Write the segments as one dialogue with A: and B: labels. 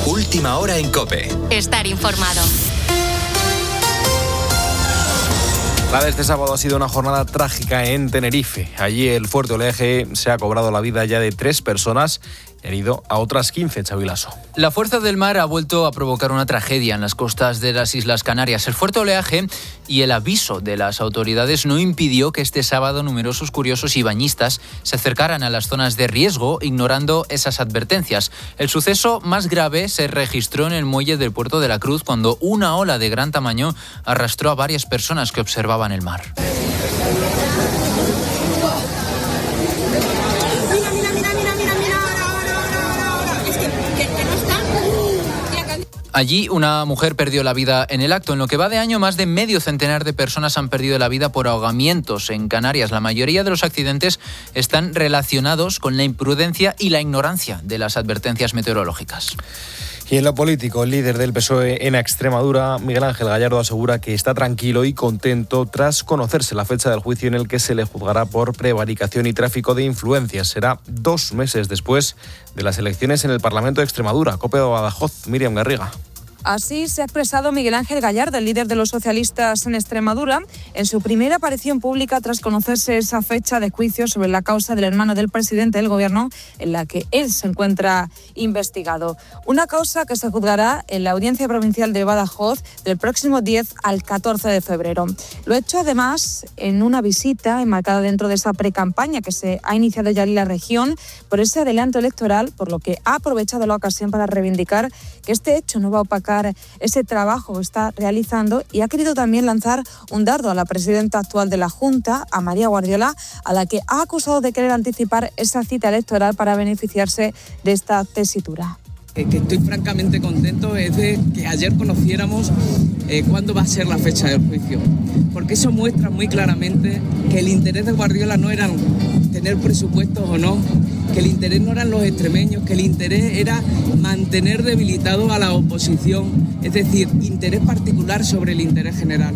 A: Última hora en COPE.
B: Estar informado.
C: La de este sábado ha sido una jornada trágica en Tenerife. Allí el fuerte oleaje se ha cobrado la vida ya de 3 personas y ha herido a otras 15, Xavi Lasso.
D: La fuerza del mar ha vuelto a provocar una tragedia en las costas de las Islas Canarias. El fuerte oleaje y el aviso de las autoridades no impidió que este sábado numerosos curiosos y bañistas se acercaran a las zonas de riesgo, ignorando esas advertencias. El suceso más grave se registró en el muelle del Puerto de la Cruz, cuando una ola de gran tamaño arrastró a varias personas que observaban el mar. Allí una mujer perdió la vida en el acto. En lo que va de año, más de medio centenar de personas han perdido la vida por ahogamientos en Canarias. La mayoría de los accidentes están relacionados con la imprudencia y la ignorancia de las advertencias meteorológicas.
C: Y en lo político, el líder del PSOE en Extremadura, Miguel Ángel Gallardo, asegura que está tranquilo y contento tras conocerse la fecha del juicio en el que se le juzgará por prevaricación y tráfico de influencias. Será 2 meses después de las elecciones en el Parlamento de Extremadura. COPE Badajoz, Miriam Garriga.
E: Así se ha expresado Miguel Ángel Gallardo, el líder de los socialistas en Extremadura, en su primera aparición pública tras conocerse esa fecha de juicio sobre la causa del hermano del presidente del gobierno, en la que él se encuentra investigado. Una causa que se juzgará en la Audiencia Provincial de Badajoz del próximo 10 al 14 de febrero. Lo ha hecho además en una visita enmarcada dentro de esa precampaña que se ha iniciado ya en la región por ese adelanto electoral, por lo que ha aprovechado la ocasión para reivindicar que este hecho no va a opacar ese trabajo que está realizando, y ha querido también lanzar un dardo a la presidenta actual de la Junta, a María Guardiola, a la que ha acusado de querer anticipar esa cita electoral para beneficiarse de esta tesitura.
F: Que estoy francamente contento es de que ayer conociéramos cuándo va a ser la fecha del juicio, porque eso muestra muy claramente que el interés de Guardiola no era tener presupuestos o no, que el interés no eran los extremeños, que el interés era mantener debilitado a la oposición, es decir, interés particular sobre el interés general.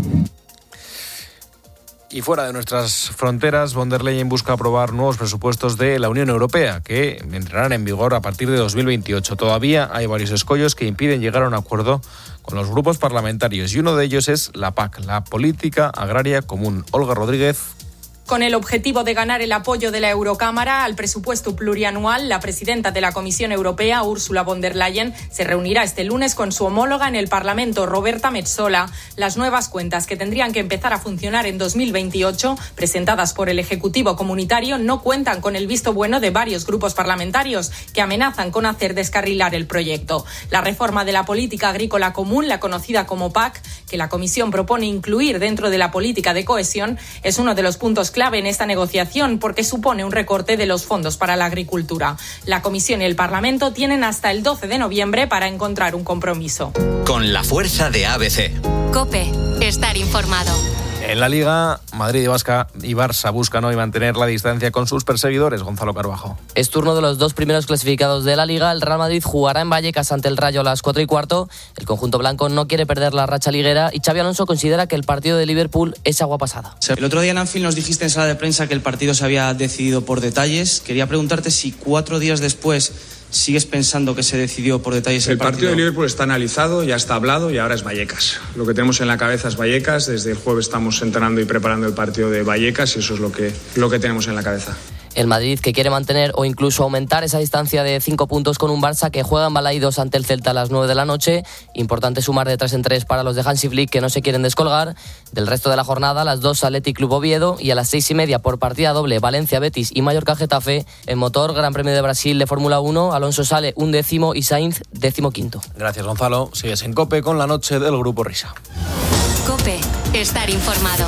C: Y fuera de nuestras fronteras, von der Leyen busca aprobar nuevos presupuestos de la Unión Europea, que entrarán en vigor a partir de 2028. Todavía hay varios escollos que impiden llegar a un acuerdo con los grupos parlamentarios, y uno de ellos es la PAC, la Política Agraria Común. Olga Rodríguez.
G: Con el objetivo de ganar el apoyo de la Eurocámara al presupuesto plurianual, la presidenta de la Comisión Europea, Ursula von der Leyen, se reunirá este lunes con su homóloga en el Parlamento, Roberta Metsola. Las nuevas cuentas, que tendrían que empezar a funcionar en 2028, presentadas por el Ejecutivo Comunitario, no cuentan con el visto bueno de varios grupos parlamentarios que amenazan con hacer descarrilar el proyecto. La reforma de la Política Agrícola Común, la conocida como PAC, que la Comisión propone incluir dentro de la política de cohesión, es uno de los puntos clave en esta negociación, porque supone un recorte de los fondos para la agricultura. La Comisión y el Parlamento tienen hasta el 12 de noviembre para encontrar un compromiso.
A: Con la fuerza de ABC.
B: COPE. Estar informado.
C: En la Liga, Madrid y Barça buscan hoy mantener la distancia con sus perseguidores. Gonzalo Carbajo.
H: Es turno de los 2 primeros clasificados de la Liga. El Real Madrid jugará en Vallecas ante el Rayo a las 4:15. El conjunto blanco no quiere perder la racha liguera y Xabi Alonso considera que el partido de Liverpool es agua pasada.
I: El otro día en Anfield nos dijiste en sala de prensa que el partido se había decidido por detalles. Quería preguntarte si 4 días después ¿sigues pensando que se decidió por detalles el partido?
J: El partido de Liverpool está analizado, ya está hablado y ahora es Vallecas. Lo que tenemos en la cabeza es Vallecas. Desde el jueves estamos entrenando y preparando el partido de Vallecas y eso es lo que tenemos en la cabeza.
H: El Madrid, que quiere mantener o incluso aumentar esa distancia de 5 puntos con un Barça que juega en Balaídos ante el Celta a las 9 de la noche. Importante sumar de 3 en 3 para los de Hansi Flick, que no se quieren descolgar. Del resto de la jornada, a las 2 Athletic Club Oviedo y a las 6:30 por partida doble Valencia Betis y Mallorca Getafe. En motor, Gran Premio de Brasil de Fórmula 1, Alonso sale 11º y Sainz 15º.
C: Gracias, Gonzalo. Sigues en COPE con la noche del Grupo Risa.
B: COPE. Estar informado.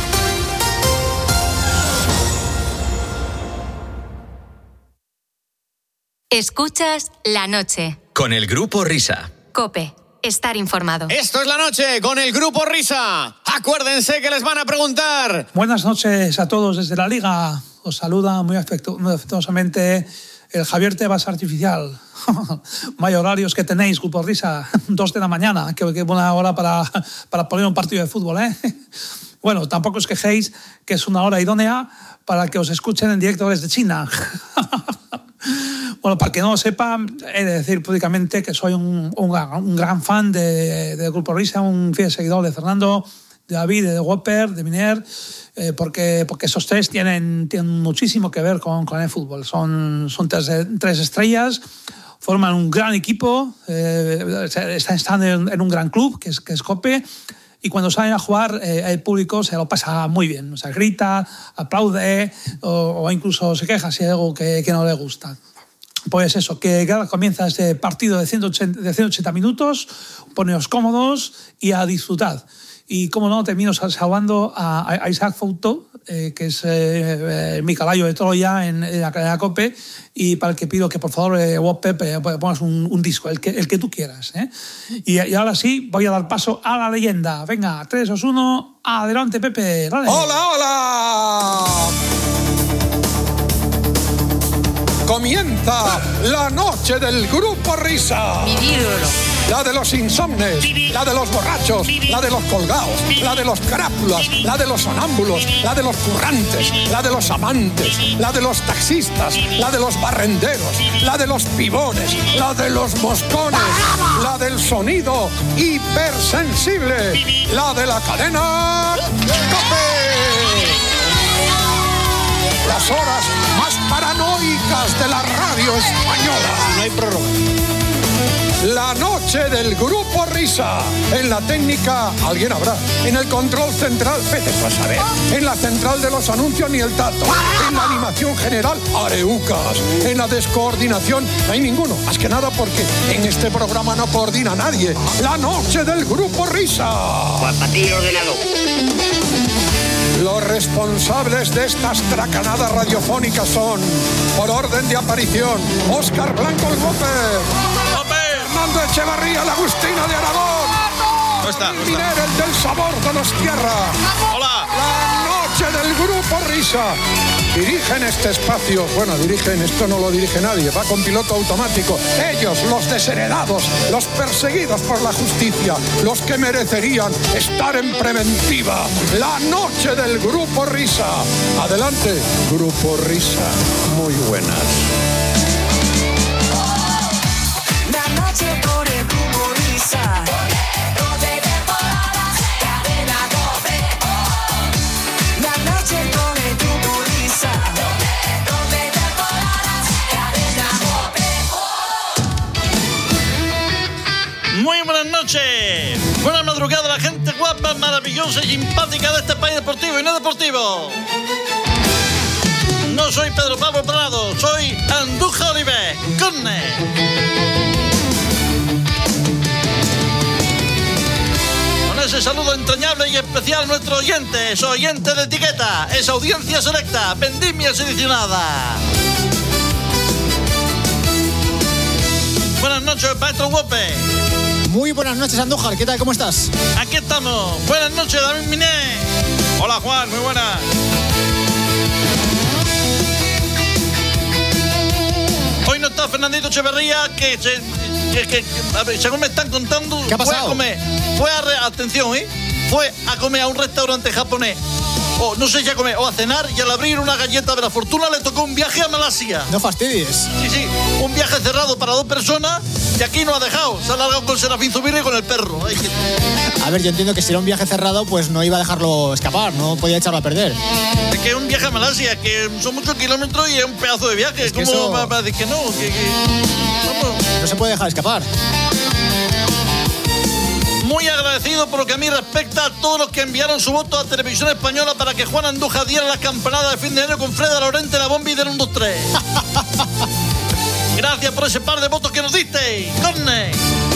B: Escuchas La Noche.
A: Con el Grupo Risa.
B: COPE. Estar informado.
K: Esto es La Noche con el Grupo Risa. Acuérdense que les van a preguntar.
L: Buenas noches a todos desde la Liga. Os saluda muy afectuosamente el Javier Tebas Artificial. Vaya horarios que tenéis, Grupo Risa. 2 de la mañana. Qué buena hora para poner un partido de fútbol, ¿eh? Bueno, tampoco os quejéis, que es una hora idónea para que os escuchen en directo desde China. Bueno, para que no lo sepa, he de decir públicamente que soy un gran fan del Grupo Risa, un fiel seguidor de Fernando, de David, de Whopper, de Miner, porque esos tres tienen muchísimo que ver con el fútbol. Son tres estrellas, forman un gran equipo, están en un gran club, que es COPE, y cuando salen a jugar el público se lo pasa muy bien. O sea, grita, aplaude o incluso se queja si hay algo que no le gusta. Pues eso, que comienza este partido de 180 minutos, poneos cómodos y a disfrutar. Y como no, termino salvando a Isaac Fouto, que es mi caballo de Troya en la cadena COPE, y para el que pido que por favor, Whopper, pongas un disco, el que tú quieras. Y ahora sí, voy a dar paso a la leyenda. Venga, 3, 2, 1, adelante, Pepe. Dale.
M: ¡Hola, hola! Comienza la noche del Grupo Risa. La de los insomnes, la de los borrachos, la de los colgados, la de los carápulas, la de los sonámbulos, la de los currantes, la de los amantes, la de los taxistas, la de los barrenderos, la de los pibones, la de los moscones, la del sonido hipersensible, la de la cadena COPE. Las horas más paranoicas de la radio española. No hay prórroga. La noche del Grupo Risa. En la técnica, alguien habrá. En el control central, vete tú a saber. En la central de los anuncios, ni el tato. En la animación general, areucas. En la descoordinación, no hay ninguno. Más que nada porque en este programa no coordina nadie. La noche del Grupo Risa.
N: Juan Patillo ordenado.
M: Los responsables de estas tracanadas radiofónicas son, por orden de aparición, Óscar Blanco el Whopper, Fernando Echevarría, la Agustina de Aragón, Miner, el del sabor de los tierra.
O: Hola.
M: La noche del Grupo Risa. Dirigen este espacio, bueno, esto no lo dirige nadie, va con piloto automático. Ellos, los desheredados, los perseguidos por la justicia, los que merecerían estar en preventiva. La noche del Grupo Risa. Adelante, Grupo Risa. Muy buenas.
P: La noche por el Grupo Risa. 12 temporadas, cadena COPE. La noche con el Grupo Risa. 12 temporadas, cadena COPE.
O: Muy buenas noches. Buenas madrugadas a la gente guapa, maravillosa y simpática de este país deportivo y no deportivo. No soy Pedro Pablo Prado, soy Andújar Oliver. ¡Corne! Ese saludo entrañable y especial a nuestro oyente, su oyente de etiqueta, esa audiencia selecta, vendimia seleccionada. Buenas noches, maestro Whopper.
Q: Muy buenas noches, Andújar, ¿qué tal? ¿Cómo estás?
O: Aquí estamos. Buenas noches, David Miné.
R: Hola, Juan, muy buenas.
O: Hoy no está Fernandito Echeverría, que a ver, según me están contando,
Q: ¿qué ha pasado?
O: Atención, fue a comer a un restaurante japonés, o no sé si a comer, o a cenar, y al abrir una galleta de la fortuna le tocó un viaje a Malasia.
Q: No fastidies.
O: Sí, un viaje cerrado para 2 personas, y aquí no ha dejado, se ha largado con Serafín Zubiri y con el perro.
Q: A ver, yo entiendo que si era un viaje cerrado, pues no iba a dejarlo escapar, no podía echarlo a perder.
O: Es que es un viaje a Malasia, que son muchos kilómetros y es un pedazo de viaje.
Q: Es que
O: ¿Cómo
Q: eso...
O: va a decir que no?
Q: No se puede dejar escapar.
O: Muy agradecido por lo que a mí respecta a todos los que enviaron su voto a Televisión Española para que Juan Andújar diera las campanadas de fin de año con Freda Lorente, la bomba y del 1, 2, 3. Gracias por ese par de votos que nos diste. ¡Corne!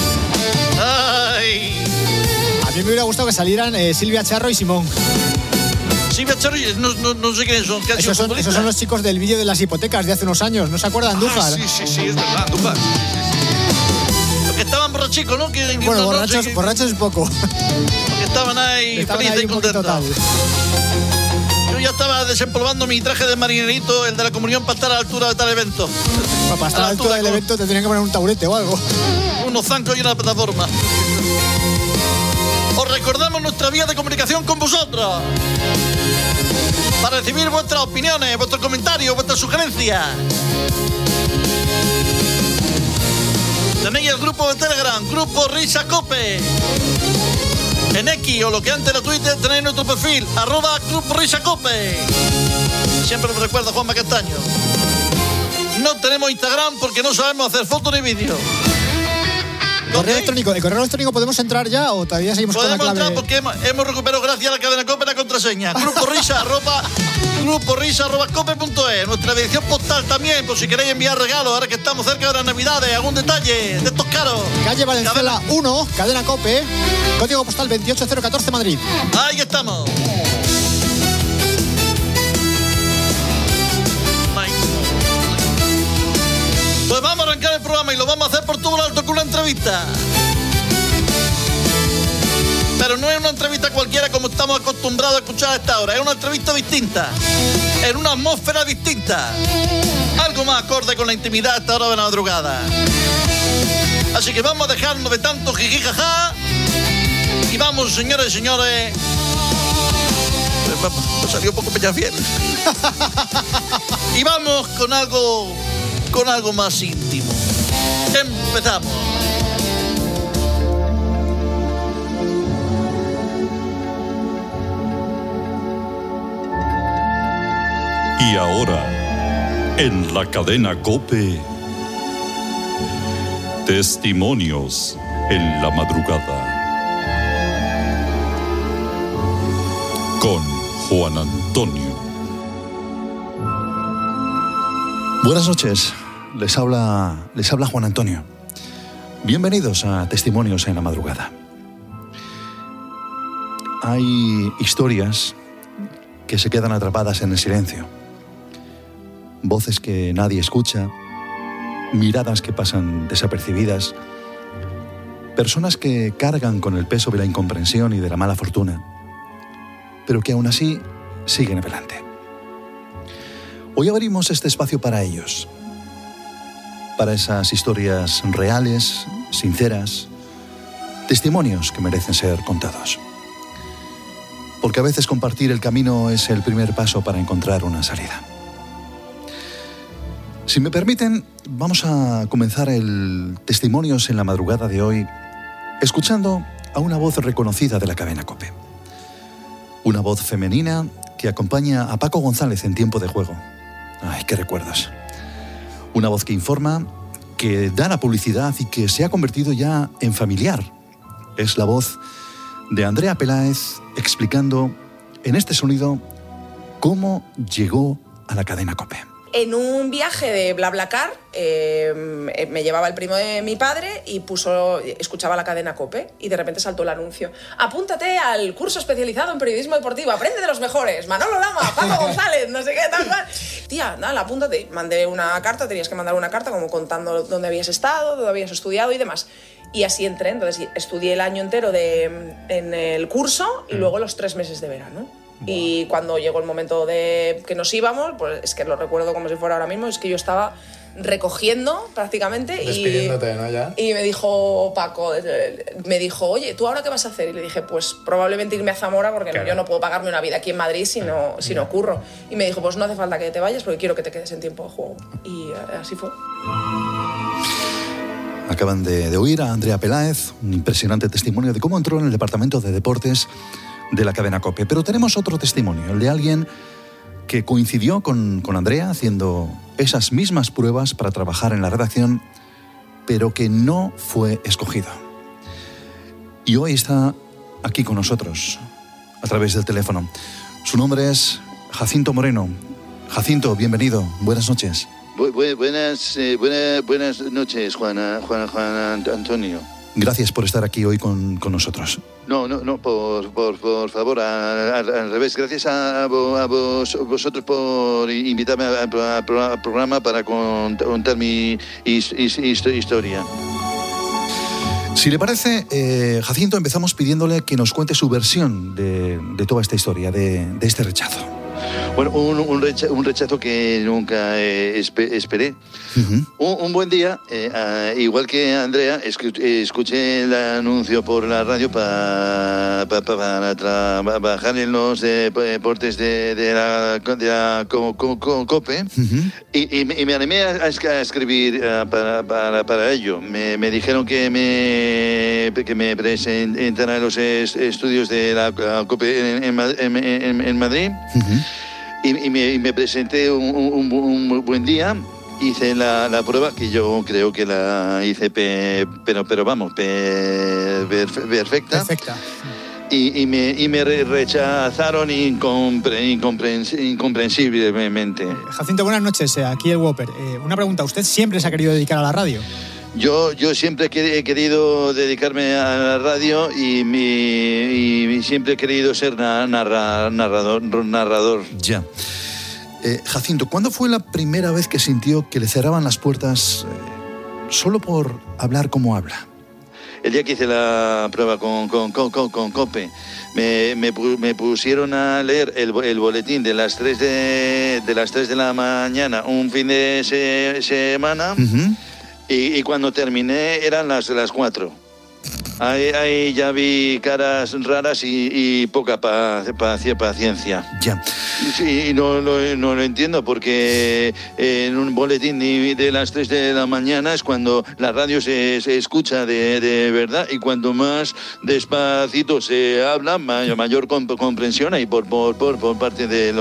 O: ¡Ay!
Q: A mí me hubiera gustado que salieran Silvia Charro y Simón.
O: Silvia Charro, no sé quiénes son.
Q: Esos son los chicos del vídeo de las hipotecas de hace unos años. ¿No se acuerdan, Andújar?
O: Sí, es verdad, Andújar. Los que estaban borrachicos, ¿no?
Q: Bueno, borrachos es poco.
O: Porque estaban ahí felices y contentos. Yo ya estaba desempolvando mi traje de marinerito, el de la comunión, para estar a la altura de tal evento.
Q: Bueno, para estar a la altura del evento te tenían que poner un taburete o algo.
O: Unos zancos y una plataforma. Os recordamos nuestra vía de comunicación con vosotros para recibir vuestras opiniones, vuestros comentarios, vuestras sugerencias. Tenéis el grupo de Telegram, Grupo Risa Cope. En X o lo que antes era Twitter tenéis nuestro perfil, @Grupo Risa Cope. Siempre me recuerda Juanma Castaño. No tenemos Instagram porque no sabemos hacer fotos ni vídeos.
Q: ¿El correo electrónico podemos entrar ya o todavía seguimos con la clave?
O: Podemos entrar porque hemos recuperado gracias a la cadena COPE la contraseña. gruporisa@cope.es. Nuestra dirección postal también, por si queréis enviar regalos, ahora que estamos cerca de las Navidades, algún detalle de estos caros.
Q: Calle Valenzuela 1, cadena COPE, código postal 28014 Madrid.
O: Ahí estamos. Pues vamos a arrancar el programa y lo vamos a hacer por todo lo alto con una entrevista. Pero no es una entrevista cualquiera como estamos acostumbrados a escuchar a esta hora. Es una entrevista distinta, en una atmósfera distinta, algo más acorde con la intimidad a esta hora de la madrugada. Así que vamos a dejarnos de tanto jiji jaja y vamos, señores y señores. Me salió un poco Peñafiel. Y vamos con algo más íntimo. Empezamos.
N: Y ahora, en la cadena COPE, testimonios en la madrugada. Con Juan Antonio.
S: Buenas noches, les habla Juan Antonio. Bienvenidos a Testimonios en la Madrugada. Hay historias que se quedan atrapadas en el silencio, voces que nadie escucha, miradas que pasan desapercibidas, personas que cargan con el peso de la incomprensión y de la mala fortuna, pero que aún así siguen adelante. Hoy abrimos este espacio para ellos, para esas historias reales, sinceras, testimonios que merecen ser contados. Porque a veces compartir el camino es el primer paso para encontrar una salida. Si me permiten, vamos a comenzar el Testimonios en la Madrugada de hoy escuchando a una voz reconocida de la cadena COPE. Una voz femenina que acompaña a Paco González en Tiempo de Juego. ¡Ay, qué recuerdos! Una voz que informa, que da la publicidad y que se ha convertido ya en familiar. Es la voz de Andrea Peláez explicando en este sonido cómo llegó a la cadena COPE.
T: En un viaje de BlaBlaCar me llevaba el primo de mi padre y escuchaba la cadena COPE y de repente saltó el anuncio. Apúntate al curso especializado en periodismo deportivo, aprende de los mejores, Manolo Lama, Paco González, no sé qué, tal cual. Tía, nada, apúntate. Mandé una carta, tenías que mandar una carta como contando dónde habías estado, dónde habías estudiado y demás. Y así entré, entonces estudié el año entero en el curso y luego los 3 meses de verano. Y cuando llegó el momento de que nos íbamos, pues es que lo recuerdo como si fuera ahora mismo, es que yo estaba recogiendo prácticamente.
C: Despidiéndote, ¿no? Ya.
T: Y me dijo Paco, oye, ¿tú ahora qué vas a hacer? Y le dije, pues probablemente irme a Zamora porque claro, yo no puedo pagarme una vida aquí en Madrid si no curro. Y me dijo, pues no hace falta que te vayas porque quiero que te quedes en Tiempo de Juego. Y así fue.
S: Acaban de oír a Andrea Peláez, un impresionante testimonio de cómo entró en el departamento de deportes de la cadena COPE. Pero tenemos otro testimonio, el de alguien que coincidió con Andrea haciendo esas mismas pruebas para trabajar en la redacción, pero que no fue escogido. Y hoy está aquí con nosotros, a través del teléfono. Su nombre es Jacinto Moreno. Jacinto, bienvenido. Buenas noches.
U: Buenas noches, Juan Antonio.
S: Gracias por estar aquí hoy con nosotros.
U: No, por favor, al revés. Gracias a vosotros por invitarme al programa para contar mi historia.
S: Si le parece, Jacinto, empezamos pidiéndole que nos cuente su versión de toda esta historia, de este rechazo.
U: Bueno, un rechazo que nunca esperé. Un buen día, igual que Andrea, escuché el anuncio por la radio para trabajar en los deportes de la COPE y me animé a escribir para ello. Me dijeron que me presentara en los estudios de la COPE en Madrid. Y me presenté un buen día, hice la prueba, que yo creo que la hice, pero vamos, perfecta. Y me rechazaron incomprensiblemente.
Q: Jacinto, buenas noches, aquí el Whopper. Una pregunta, ¿usted siempre se ha querido dedicar a la radio?
U: Yo siempre he querido dedicarme a la radio y siempre he querido ser narrador.
S: Ya. Jacinto, ¿cuándo fue la primera vez que sintió que le cerraban las puertas solo por hablar como habla?
U: El día que hice la prueba con COPE, me pusieron a leer el boletín de las 3 de la mañana, un fin de semana. Y cuando terminé eran las 4. Ahí ya vi caras raras y poca paciencia.
S: Ya.
U: Sí, no lo entiendo, porque en un boletín de las 3 de la mañana es cuando la radio se escucha de verdad, y cuanto más despacito se habla, mayor comprensión hay por parte del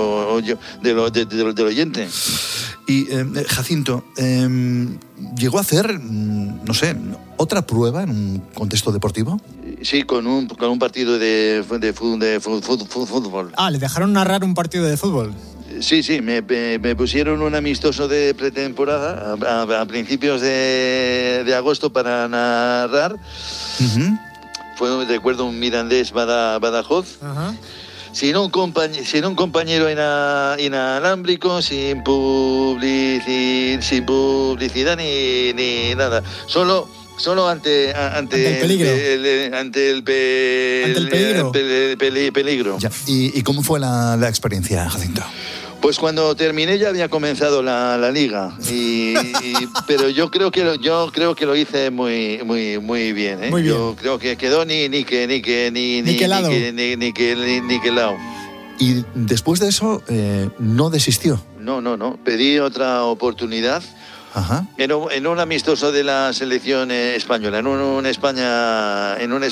U: oyente.
S: Y Jacinto, ¿llegó a hacer, no sé, otra prueba en un contexto deportivo?
U: Sí, con un partido de fútbol.
Q: Ah, ¿le dejaron narrar un partido de fútbol?
U: Sí, me pusieron un amistoso de pretemporada a principios de agosto para narrar. Fue, recuerdo, un Mirandés Badajoz. Sin un compañero inalámbrico, sin publicidad ni nada. Solo ante el peligro.
S: Ya. ¿Y cómo fue la experiencia, Jacinto?
U: Pues cuando terminé ya había comenzado la liga, pero yo creo que lo hice muy bien, ¿eh?
Q: Muy bien.
U: Yo creo que quedó ni que lado.
S: Y después de eso no desistió.
U: No. Pedí otra oportunidad.
S: Ajá.
U: En un amistoso de la selección española, en un España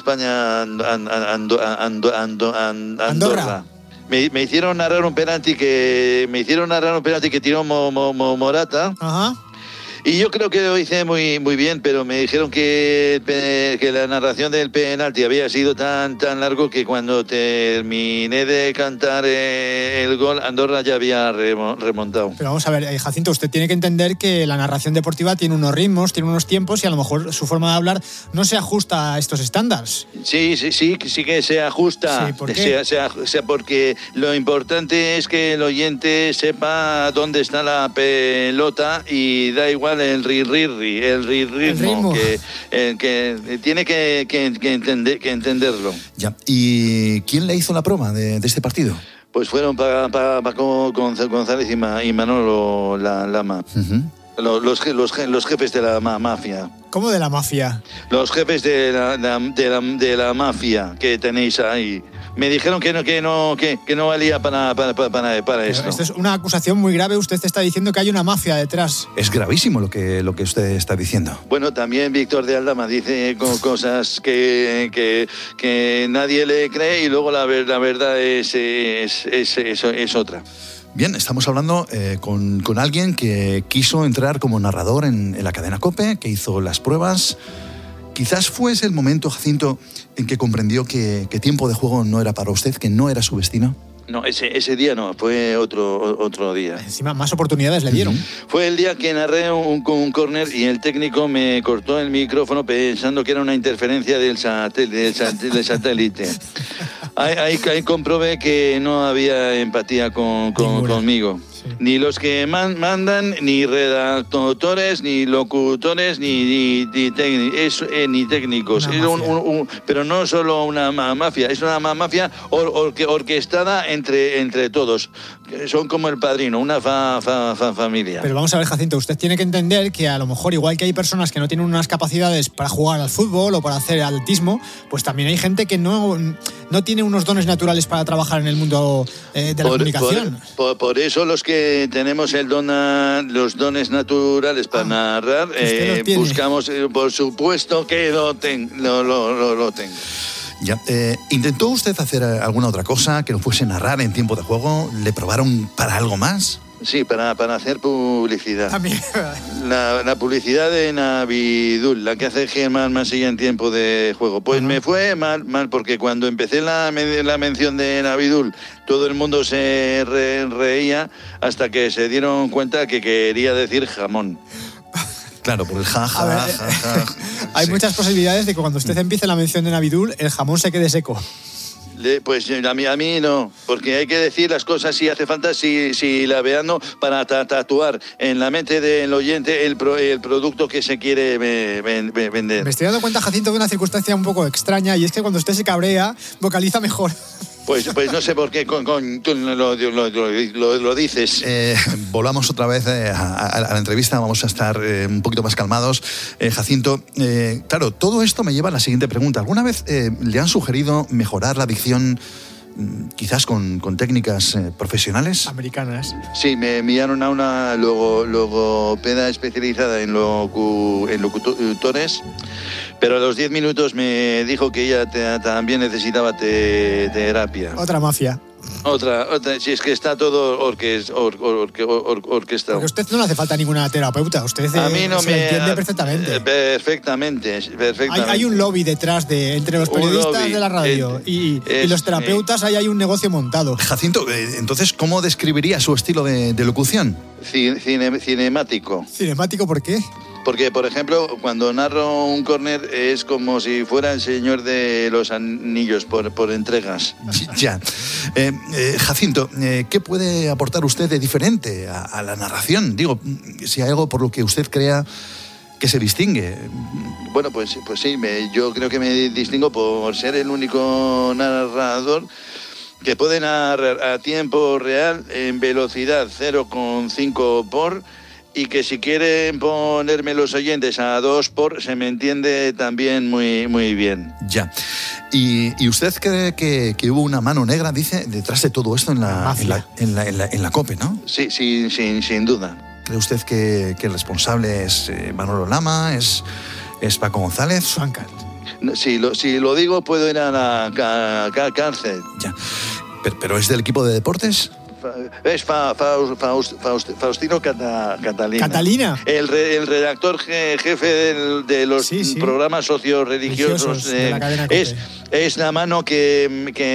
U: Andorra. Me hicieron narrar un penalti que tiró Morata.
Q: Ajá.
U: Y yo creo que lo hice muy bien, pero me dijeron que la narración del penalti había sido tan largo que cuando terminé de cantar el gol, Andorra ya había remontado.
Q: Pero vamos a ver, Jacinto, usted tiene que entender que la narración deportiva tiene unos ritmos, tiene unos tiempos, y a lo mejor su forma de hablar no se ajusta a estos estándares.
U: Sí que se ajusta.
Q: Sí, ¿por qué?
U: Porque lo importante es que el oyente sepa dónde está la pelota, y da igual el ritmo, que tiene que entenderlo.
S: Ya. ¿Y quién le hizo la prueba de este partido?
U: Pues fueron Paco González y Manolo Lama. Los jefes de la mafia.
Q: ¿Cómo de la mafia?
U: Los jefes de la mafia que tenéis ahí. Me dijeron que no valía para esto.
Q: Esto es una acusación muy grave. Usted está diciendo que hay una mafia detrás.
S: Es gravísimo lo que usted está diciendo.
U: Bueno, también Víctor de Aldama dice cosas que nadie le cree, y luego la verdad es otra.
S: Bien, estamos hablando con alguien que quiso entrar como narrador en la cadena COPE, que hizo las pruebas. Quizás fuese el momento, Jacinto, en que comprendió que tiempo de juego no era para usted, que no era su destino.
U: No, ese día no, fue otro día.
Q: Encima, más oportunidades le dieron.
U: Fue el día que narré un córner y el técnico me cortó el micrófono pensando que era una interferencia del satélite. Ahí comprobé que no había empatía conmigo.
Q: Sí.
U: Ni los que mandan, ni redactores, ni locutores, ni técnicos. Es pero no solo una mafia, es una mafia orquestada entre todos. Son como el padrino, una familia.
Q: Pero vamos a ver, Jacinto, usted tiene que entender que a lo mejor, igual que hay personas que no tienen unas capacidades para jugar al fútbol o para hacer atletismo, pues también hay gente que no tiene unos dones naturales para trabajar en el mundo de la comunicación.
U: Por eso los que tenemos los dones naturales para narrar, buscamos, por supuesto que lo tengo.
S: Ya. ¿Intentó usted hacer alguna otra cosa que no fuese narrar en tiempo de juego? ¿Le probaron para algo más?
U: Sí, para hacer publicidad. La publicidad de Navidul, la que hace Germán Masilla en tiempo de juego. Pues me fue mal, porque cuando empecé la mención de Navidul, todo el mundo se reía hasta que se dieron cuenta que quería decir jamón.
S: Claro, por el ja.
Q: Hay muchas posibilidades de que cuando usted empiece la mención de Navidul, el jamón se quede seco.
U: Pues a mí no, porque hay que decir las cosas si hace falta, si la veando para tatuar en la mente del oyente el producto que se quiere vender.
Q: Me estoy dando cuenta, Jacinto, de una circunstancia un poco extraña, y es que cuando usted se cabrea, vocaliza mejor.
U: Pues no sé por qué lo dices.
S: Volvamos otra vez a la entrevista, vamos a estar un poquito más calmados. Jacinto, claro, todo esto me lleva a la siguiente pregunta. ¿Alguna vez le han sugerido mejorar la dicción, quizás con técnicas profesionales?
Q: Americanas.
U: Sí, me enviaron a una logopeda especializada en locutores, pero a los 10 minutos me dijo que ella también necesitaba terapia.
Q: Otra mafia.
U: Otra, si es que está todo orquestado.
Q: Porque usted no le hace falta ninguna terapeuta, usted
U: a mí no
Q: se
U: me
Q: entiende perfectamente.
U: Perfectamente.
Q: Hay un lobby detrás entre los periodistas de la radio y los terapeutas, ahí hay un negocio montado.
S: Jacinto, entonces, ¿cómo describiría su estilo de locución?
U: Cinemático.
Q: ¿Cinemático por qué?
U: Porque, por ejemplo, cuando narro un córner es como si fuera el Señor de los Anillos por entregas.
S: Ya. Jacinto, ¿qué puede aportar usted de diferente a la narración? Digo, si hay algo por lo que usted crea que se distingue.
U: Bueno, pues sí, yo creo que me distingo por ser el único narrador que puede narrar a tiempo real en velocidad 0,5 por... y que si quieren ponerme los oyentes a 2 por, se me entiende también muy bien.
S: Ya. ¿Y usted cree que hubo una mano negra, dice, detrás de todo esto en la COPE, no?
U: Sí, sin duda.
S: ¿Cree usted que el responsable es Manolo Lama, es Paco González?
U: Si lo digo, puedo ir a la cárcel.
S: Ya. ¿Pero es del equipo de deportes?
U: Es Faustino Catalina.
Q: ¿Catalina?
U: El redactor jefe de los programas socio-religiosos
Q: de la cadena COPE.
U: Es la mano que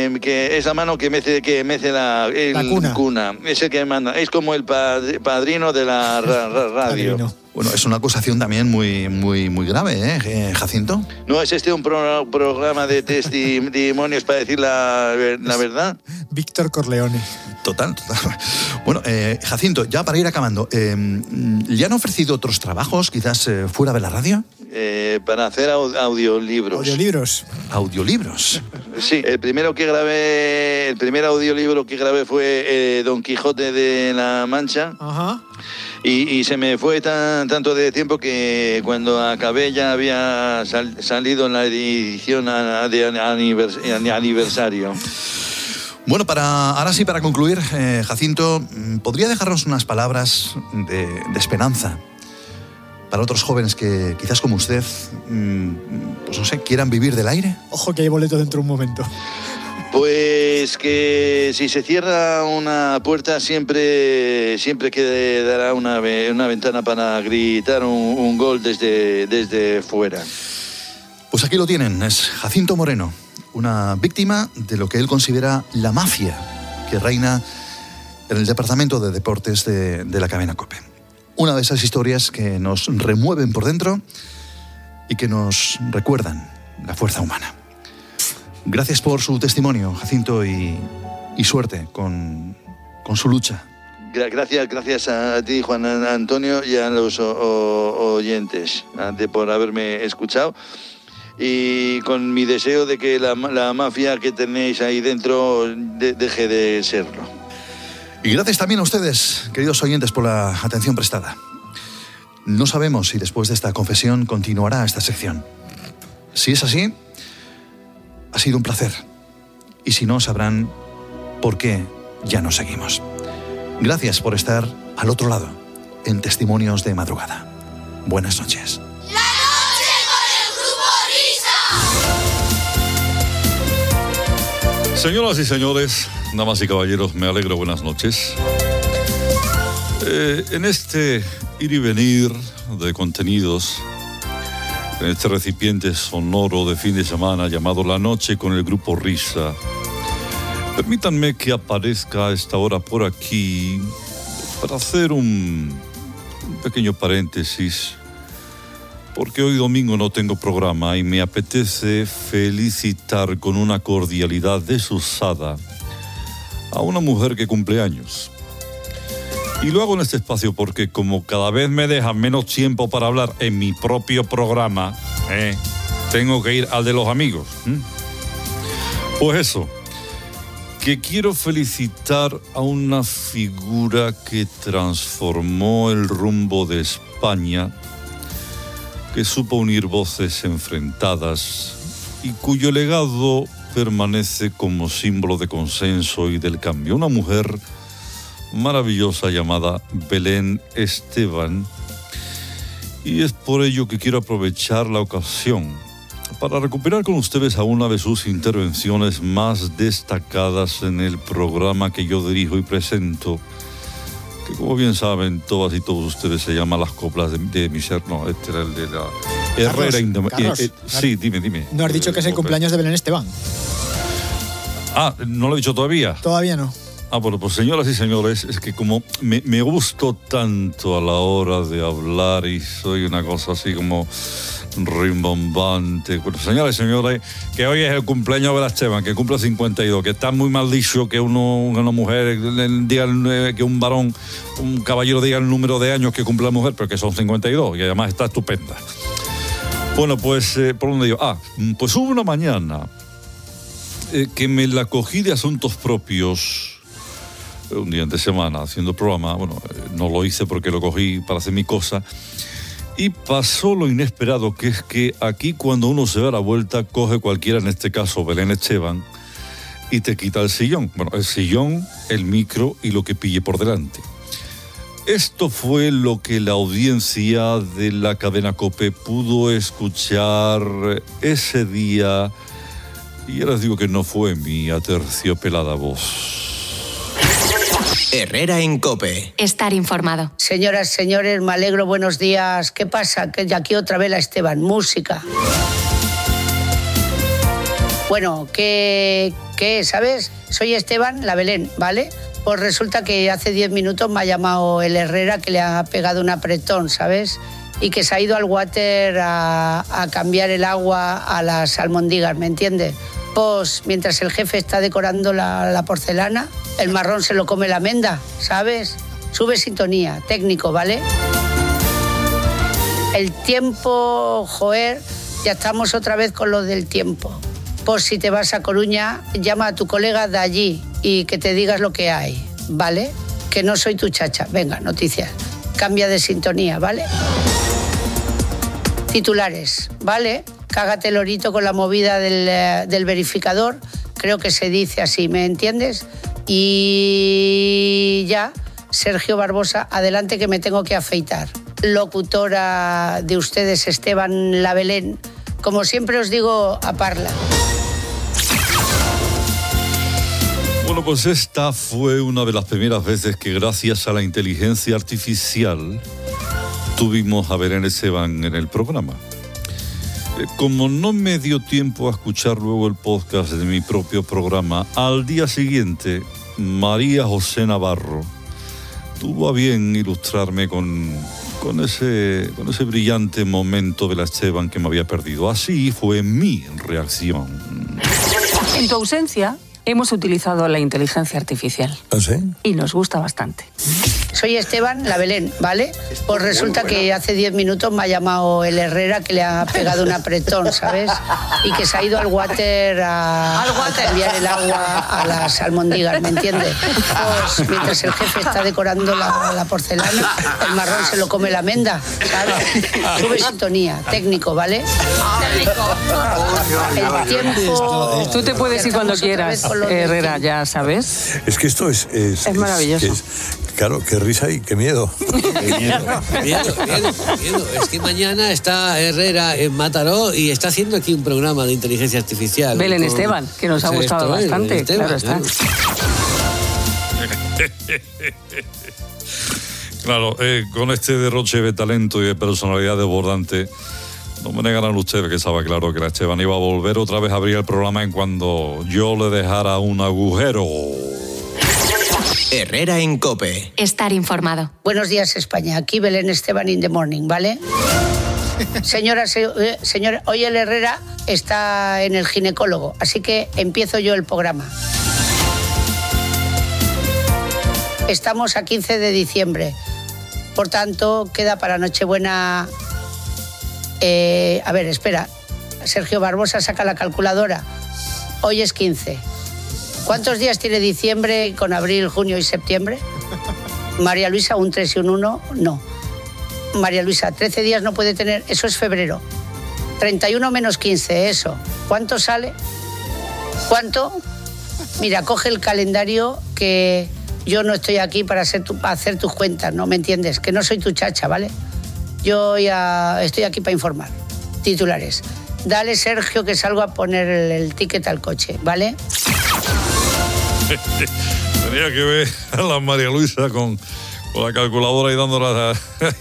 U: mece la cuna. Es el que manda. Es como el padrino de la radio.
S: Bueno, es una acusación también muy grave, Jacinto.
U: ¿No es un programa de testimonios para decir la verdad?
Q: Víctor Corleone.
S: Total. Bueno, Jacinto, ya para ir acabando, ¿le han ofrecido otros trabajos, quizás fuera de la radio?
U: Para hacer audiolibros.
S: ¿Audiolibros?
U: Sí, el primer audiolibro que grabé fue Don Quijote de la Mancha.
Q: Ajá.
U: Y se me fue tanto de tiempo que cuando acabé ya había salido en la edición de aniversario.
S: Bueno, ahora sí, para concluir, Jacinto, ¿podría dejarnos unas palabras de esperanza para otros jóvenes que quizás como usted, pues no sé, quieran vivir del aire?
Q: Ojo que hay boleto dentro de un momento.
U: Pues que si se cierra una puerta siempre quedará una ventana para gritar un gol desde fuera.
S: Pues aquí lo tienen, es Jacinto Moreno, una víctima de lo que él considera la mafia que reina en el Departamento de Deportes de la cadena COPE. Una de esas historias que nos remueven por dentro y que nos recuerdan la fuerza humana. Gracias por su testimonio, Jacinto, y suerte con su lucha
U: Gracias a ti, Juan Antonio, y a los oyentes por haberme escuchado. Y con mi deseo de que la mafia que tenéis ahí dentro deje de serlo.
S: Y gracias también a ustedes, queridos oyentes, por la atención prestada. No sabemos si después de esta confesión continuará esta sección. Si es así, ha sido un placer. Y si no, sabrán por qué ya no seguimos. Gracias por estar al otro lado, en Testimonios de Madrugada. Buenas noches.
P: La noche con el Grupo Risa.
N: Señoras y señores, damas y caballeros, me alegro, buenas noches. En este ir y venir de contenidos, en este recipiente sonoro de fin de semana llamado La Noche con el Grupo Risa, permítanme que aparezca a esta hora por aquí para hacer un pequeño paréntesis, porque hoy domingo no tengo programa y me apetece felicitar con una cordialidad desusada a una mujer que cumple años. Y lo hago en este espacio porque como cada vez me dejan menos tiempo para hablar en mi propio programa, tengo que ir al de los amigos. Pues eso, que quiero felicitar a una figura que transformó el rumbo de España, que supo unir voces enfrentadas y cuyo legado permanece como símbolo de consenso y del cambio. Una mujer maravillosa llamada Belén Esteban, y es por ello que quiero aprovechar la ocasión para recuperar con ustedes a una de sus intervenciones más destacadas en el programa que yo dirijo y presento, que como bien saben todas y todos ustedes se llama Las Coplas de mi ser. No, este era el de la Herrera.
Q: Carlos,
N: sí, dime.
Q: No has dicho que es el cumpleaños de Belén Esteban.
N: ¿No lo he dicho todavía?
Q: Todavía no.
N: Bueno, pues señoras y señores, es que como me gusto tanto a la hora de hablar y soy una cosa así como rimbombante. Bueno, señoras y señores, que hoy es el cumpleaños de Belén Esteban, que cumple 52, que está muy mal dicho que una mujer diga, que un varón, un caballero diga el número de años que cumple la mujer, pero que son 52 y además está estupenda. Bueno, pues, ¿por dónde digo? Pues hubo una mañana que me la cogí de asuntos propios, un día de semana haciendo programa. No lo hice porque lo cogí para hacer mi cosa, y pasó lo inesperado, que es que aquí cuando uno se da la vuelta coge cualquiera, en este caso Belén Esteban, y te quita el sillón. El sillón, el micro y lo que pille por delante. Esto fue lo que la audiencia de la cadena COPE pudo escuchar ese día, y ya les digo que no fue mi aterciopelada voz.
A: Herrera en COPE.
B: Estar informado.
D: Señoras, señores, me alegro, buenos días. ¿Qué pasa? Que aquí otra vez la Esteban, música. Bueno, ¿qué? ¿Sabes? Soy Esteban, la Belén, ¿vale? Pues resulta que hace 10 minutos me ha llamado el Herrera, que le ha pegado un apretón, ¿sabes? Y que se ha ido al water a cambiar el agua a las almondígas, ¿me entiendes? Pues mientras el jefe está decorando la porcelana, el marrón se lo come la menda, ¿sabes? Sube sintonía, técnico, ¿vale? El tiempo, joder, ya estamos otra vez con lo del tiempo. Pues si te vas a Coruña, llama a tu colega de allí y que te digas lo que hay, ¿vale? Que no soy tu chacha. Venga, noticias. Cambia de sintonía, ¿vale? Titulares, ¿vale? Cágate el orito con la movida del verificador. Creo que se dice así, ¿me entiendes? Y ya, Sergio Barbosa, adelante que me tengo que afeitar. Locutora de ustedes, Esteban La Belén. Como siempre os digo, a parla.
N: Bueno, pues esta fue una de las primeras veces que gracias a la inteligencia artificial tuvimos a Belén Esteban en el programa. Como no me dio tiempo a escuchar luego el podcast de mi propio programa, al día siguiente, María José Navarro tuvo a bien ilustrarme con ese brillante momento de la Esteban que me había perdido. Así fue mi reacción.
V: En tu ausencia,
E: hemos utilizado la inteligencia artificial.
V: ¿Ah, sí?
E: Y nos gusta bastante.
D: Soy Esteban, la Belén, ¿vale? Pues resulta que hace 10 minutos me ha llamado el Herrera que le ha pegado un apretón, ¿sabes? Y que se ha ido al water a cambiar el agua a las almondías, ¿me entiendes? Pues mientras el jefe está decorando la porcelana, el marrón se lo come la menda, ¿sabes? Sube sintonía, técnico, ¿vale? El tiempo...
E: Tú te puedes ir cuando quieras, Herrera, ya sabes.
V: Es que esto es
E: maravilloso.
V: Claro, qué risa y qué miedo.
W: Miedo. Es que mañana está Herrera en Mataró y está haciendo aquí un programa de inteligencia artificial.
E: Belén Esteban, que nos ha gustado bastante. Claro está.
N: Claro, con este derroche de talento y de personalidad desbordante, no me negarán ustedes que estaba claro que la Esteban iba a volver otra vez a abrir el programa en cuando yo le dejara un agujero.
A: Herrera en COPE.
B: Estar informado.
D: Buenos días, España. Aquí Belén Esteban in the morning, ¿vale? Señora, hoy el Herrera está en el ginecólogo, así que empiezo yo el programa. Estamos a 15 de diciembre, por tanto, queda para Nochebuena... a ver, espera. Sergio Barbosa, saca la calculadora. Hoy es 15. ¿Cuántos días tiene diciembre con abril, junio y septiembre? María Luisa, un 3 y un 1, no. María Luisa, 13 días no puede tener, eso es febrero. 31 menos 15, eso. ¿Cuánto sale? ¿Cuánto? Mira, coge el calendario que yo no estoy aquí para hacer tus cuentas, ¿no? ¿Me entiendes? Que no soy tu chacha, ¿vale? Yo ya estoy aquí para informar. Titulares. Dale, Sergio, que salgo a poner el ticket al coche, ¿vale?
N: Tenía que ver a la María Luisa con la calculadora y dándola...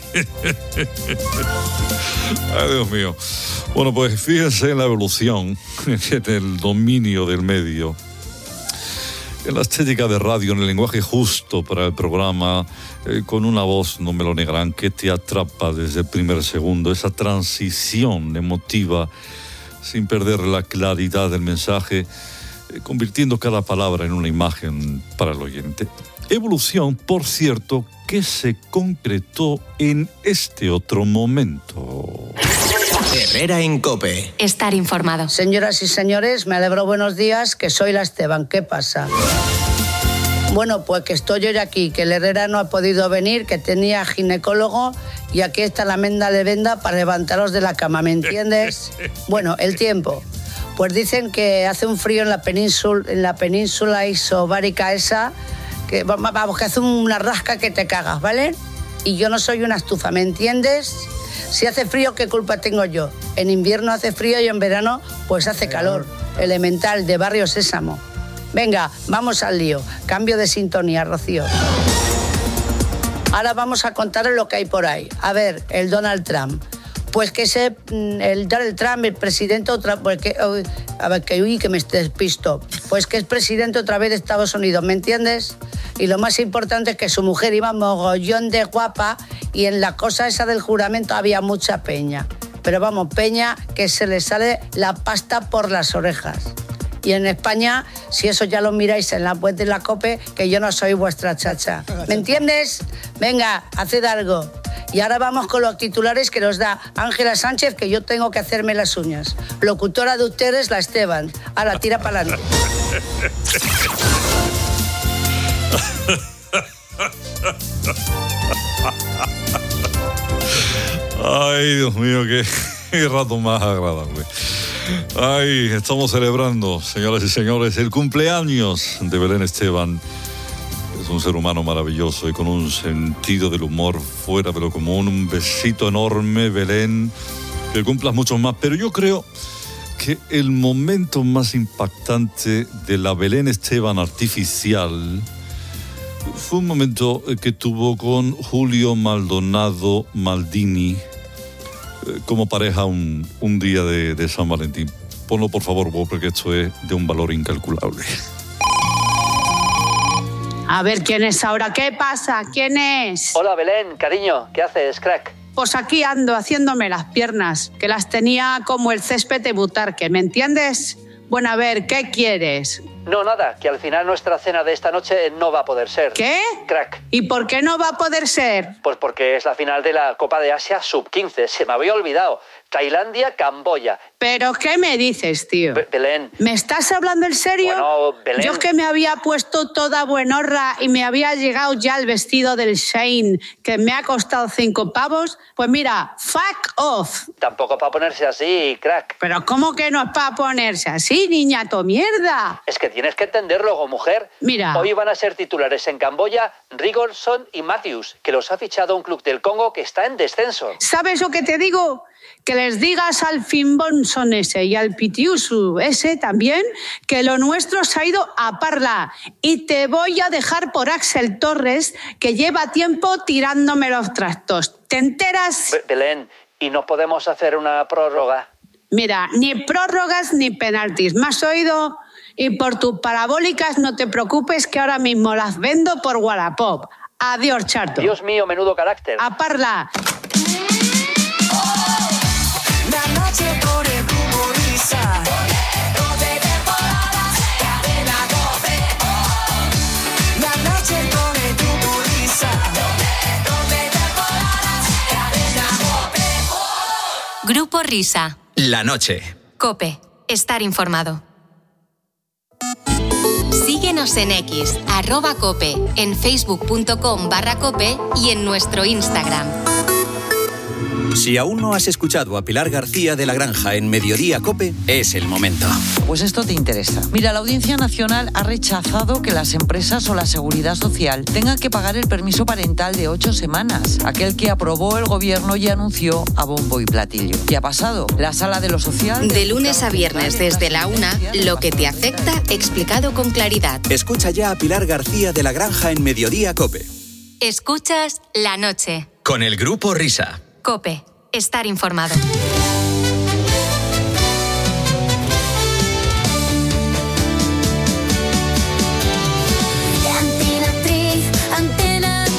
N: Ay, Dios mío. Bueno, pues fíjense en la evolución, en el dominio del medio, en la estética de radio, en el lenguaje justo para el programa, con una voz, no me lo negarán, que te atrapa desde el primer segundo, esa transición emotiva, sin perder la claridad del mensaje, convirtiendo cada palabra en una imagen para el oyente. Evolución, por cierto, que se concretó en este otro momento.
A: Herrera en COPE.
B: Estar informado.
D: Señoras y señores, me alegro, buenos días, que soy la Esteban. ¿Qué pasa? Bueno, pues que estoy hoy aquí, que el Herrera no ha podido venir, que tenía ginecólogo y aquí está la menda de venda para levantaros de la cama, ¿me entiendes? Bueno, el tiempo. Pues dicen que hace un frío en la península isobárica esa, que vamos, que hace una rasca que te cagas, ¿vale? Y yo no soy una estufa, ¿me entiendes? Si hace frío, ¿qué culpa tengo yo? En invierno hace frío y en verano pues hace calor. Elemental, de Barrio Sésamo. Venga, vamos al lío. Cambio de sintonía, Rocío. Ahora vamos a contaros lo que hay por ahí. A ver, el Donald Trump. Pues que el Donald Trump, el presidente otra... Pues que, a ver, que me despisto. Pues que es presidente otra vez de Estados Unidos, ¿me entiendes? Y lo más importante es que su mujer iba mogollón de guapa y en la cosa esa del juramento había mucha peña. Pero vamos, peña que se le sale la pasta por las orejas. Y en España, si eso ya lo miráis en la web de la COPE, que yo no soy vuestra chacha. ¿Me entiendes? Venga, haced algo. Y ahora vamos con los titulares que nos da Ángela Sánchez, que yo tengo que hacerme las uñas. Locutora de ustedes, la Esteban. Ahora, tira para adelante.
N: Ay, Dios mío, qué rato más agradable. Ay, estamos celebrando, señoras y señores, el cumpleaños de Belén Esteban. Es un ser humano maravilloso y con un sentido del humor fuera de lo común. Un besito enorme, Belén, que cumplas muchos más. Pero yo creo que el momento más impactante de la Belén Esteban artificial fue un momento que tuvo con Julio Maldonado Maldini como pareja un día de San Valentín. Ponlo, por favor, vos, porque esto es de un valor incalculable.
D: A ver, ¿quién es ahora? ¿Qué pasa? ¿Quién es?
X: Hola, Belén, cariño, ¿qué haces, crack?
D: Pues aquí ando haciéndome las piernas, que las tenía como el césped de Butarque, ¿me entiendes? Bueno, a ver, ¿qué quieres?
X: No, nada, que al final nuestra cena de esta noche no va a poder ser.
D: ¿Qué?
X: Crack.
D: ¿Y por qué no va a poder ser?
X: Pues porque es la final de la Copa de Asia Sub-15. Se me había olvidado. Tailandia, Camboya.
D: ¿Pero qué me dices, tío?
X: Belén.
D: ¿Me estás hablando en serio?
X: Bueno, Belén.
D: Yo que me había puesto toda buenorra y me había llegado ya el vestido del Shein, que me ha costado 5 pavos, pues mira, fuck off.
X: Tampoco para ponerse así, crack.
D: ¿Pero cómo que no es para ponerse así, niñato mierda?
X: Es que tienes que entenderlo, como mujer.
D: Mira.
X: Hoy van a ser titulares en Camboya Rigorson y Matthews, que los ha fichado un club del Congo que está en descenso.
D: ¿Sabes lo que te digo? Que les digas al Finbonson ese y al Pitiusu ese también que lo nuestro se ha ido a Parla. Y te voy a dejar por Axel Torres, que lleva tiempo tirándome los trastos. ¿Te enteras?
X: Belén, ¿y no podemos hacer una prórroga?
D: Mira, ni prórrogas ni penaltis. ¿Me has oído? Y por tus parabólicas no te preocupes, que ahora mismo las vendo por Wallapop. Adiós, chato.
X: Dios mío, menudo carácter.
D: A Parla.
P: La noche con el Grupo Risa. 12 temporadas, cadena 12. La noche con el Grupo Risa. 12 temporadas, cadena 12.
B: Grupo Risa.
A: La noche.
B: COPE. Estar informado. Síguenos en X, @cope, en facebook.com/cope y en nuestro Instagram.
F: Si aún no has escuchado a Pilar García de la Granja en Mediodía COPE, es el momento.
G: Pues esto te interesa. Mira, la Audiencia Nacional ha rechazado que las empresas o la Seguridad Social tengan que pagar el permiso parental de 8 semanas, aquel que aprobó el gobierno y anunció a bombo y platillo. ¿Qué ha pasado? La Sala de lo Social...
B: De lunes a viernes desde la 1, lo que te afecta explicado con claridad.
F: Escucha ya a Pilar García de la Granja en Mediodía COPE.
B: Escuchas La Noche.
A: Con el Grupo Risa.
B: COPE. Estar informado.
P: Antena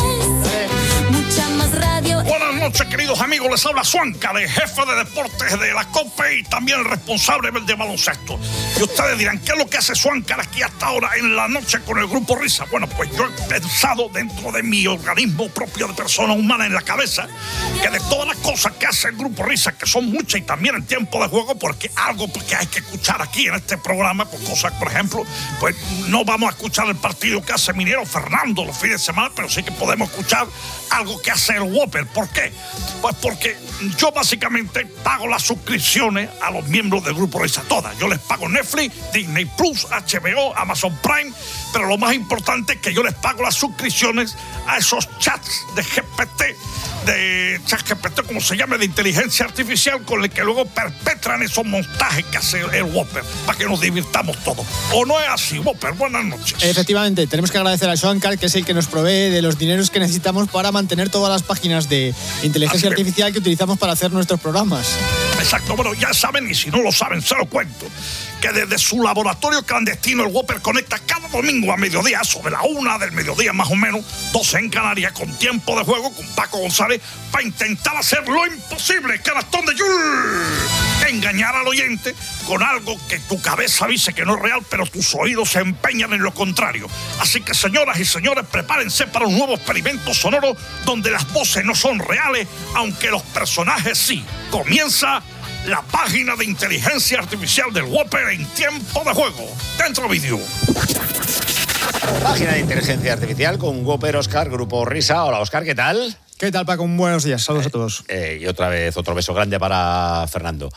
P: 3. Mucha más radio.
M: Buenas noches, queridos amigos. Les habla Suanca, de jefe de deportes de la COPE y también el responsable de baloncesto. Y ustedes dirán, ¿qué es lo que hace Suanca aquí hasta ahora en la noche con el Grupo Risa? Bueno, pues yo he pensado dentro de mi organismo propio de persona humana en la cabeza que de todas las cosas que hace el Grupo Risa, que son muchas y también en tiempo de juego, porque algo que hay que escuchar aquí en este programa, pues cosas, por ejemplo, pues no vamos a escuchar el partido que hace Minero Fernando los fines de semana, pero sí que podemos escuchar algo que hace el Whopper. ¿Por qué? Pues porque yo básicamente pago las suscripciones a los miembros del Grupo Risa, todas. Yo les pago Netflix, Disney Plus, HBO, Amazon Prime, pero lo más importante es que yo les pago las suscripciones a esos chats de ChatGPT, como se llame, de inteligencia artificial, con el que luego perpetran esos montajes que hace el Whopper, para que nos divirtamos todos. ¿O no es así, Whopper? Buenas noches.
Q: Efectivamente, tenemos que agradecer a Joancar, que es el que nos provee de los dineros que necesitamos para mantener todas las páginas de inteligencia artificial que utilizamos para hacer nuestros programas.
M: Exacto, bueno, ya saben, y si no lo saben, se lo cuento, que desde su laboratorio clandestino el Whopper conecta cada domingo a mediodía, sobre la 1 del mediodía más o menos, 12 en Canarias, con tiempo de juego, con Paco González, para intentar hacer lo imposible, canastón de Jules, engañar al oyente con algo que tu cabeza dice que no es real, pero tus oídos se empeñan en lo contrario. Así que, señoras y señores, prepárense para un nuevo experimento sonoro donde las voces no son reales, aunque los personajes sí. Comienza la página de inteligencia artificial del Whopper en tiempo de juego. Dentro vídeo.
I: Página de inteligencia artificial con Whopper, Oscar, Grupo Risa. Hola, Oscar, ¿qué tal?
Q: ¿Qué tal, Paco? Buenos días, saludos a todos.
I: Y otra vez, otro beso grande para Fernando.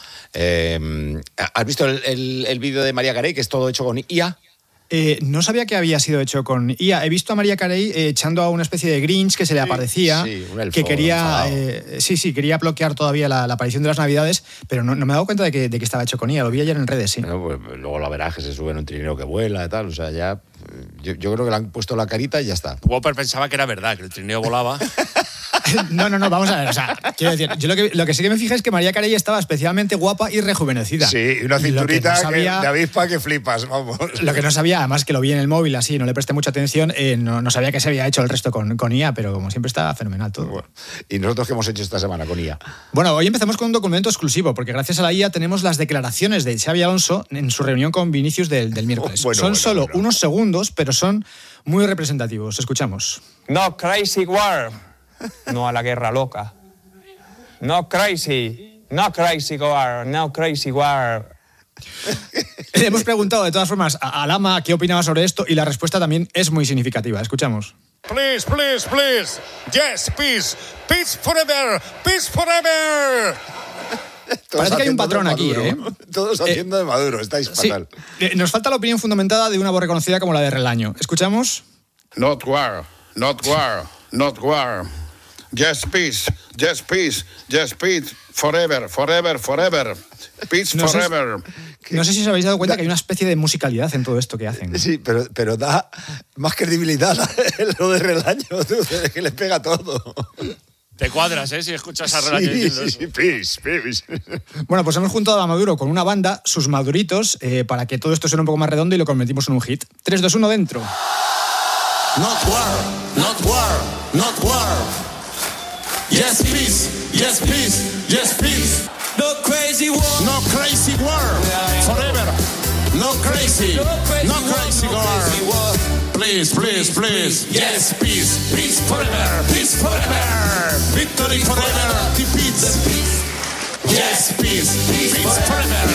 I: ¿Has visto el vídeo de María Carey, que es todo hecho con IA?
Q: No sabía que había sido hecho con IA. He visto a María Carey echando a una especie de Grinch que se le aparecía,
I: un elfo,
Q: que quería quería bloquear todavía la aparición de las Navidades, pero no me he dado cuenta de que estaba hecho con IA. Lo vi ayer en redes, sí.
I: Bueno, pues luego la verás, que se sube en un trineo que vuela y tal. O sea, ya yo creo que le han puesto la carita y ya está.
J: Whopper pensaba que era verdad, que el trineo volaba.
Q: No, vamos a ver. O sea, quiero decir, yo lo que sí que me fijé es que María Carey estaba especialmente guapa y rejuvenecida.
I: Sí, una cinturita
Q: no sabía,
I: de avispa que flipas, vamos.
Q: Lo que no sabía, además que lo vi en el móvil así, no le presté mucha atención, no sabía que se había hecho el resto con IA, pero como siempre está fenomenal todo.
I: Bueno, ¿y nosotros qué hemos hecho esta semana con IA?
Q: Bueno, hoy empezamos con un documento exclusivo, porque gracias a la IA tenemos las declaraciones de Xabi Alonso en su reunión con Vinicius del miércoles. Son solo unos segundos, pero son muy representativos. Escuchamos.
H: No crazy war. No a la guerra loca. No crazy war. No crazy war.
Q: Le hemos preguntado de todas formas a Lama qué opinaba sobre esto y la respuesta también es muy significativa. Escuchamos.
J: Please. Yes, peace. Peace forever. Peace forever.
Q: Parece que hay un patrón aquí, ¿eh?
I: Todos haciendo de Maduro, estáis fatal.
Q: Nos falta la opinión fundamentada de una voz reconocida como la de Relaño. ¿Escuchamos?
J: Not war. Yes, peace. Forever. Peace forever.
Q: No sé si os habéis dado cuenta que hay una especie de musicalidad en todo esto que hacen.
I: Sí, pero da más credibilidad lo de Relaño, que le pega todo.
R: Te cuadras, ¿eh? Si escuchas a Relaño diciendo eso.
I: Sí, peace.
Q: Bueno, pues hemos juntado a Maduro con una banda, sus Maduritos, para que todo esto suene un poco más redondo y lo convertimos en un hit. 3, 2, 1, dentro.
J: Not war. Yes, peace.
P: No crazy war.
J: Forever. No crazy war. Please. Yes, peace forever. Victory forever. The peace. Yes, peace forever.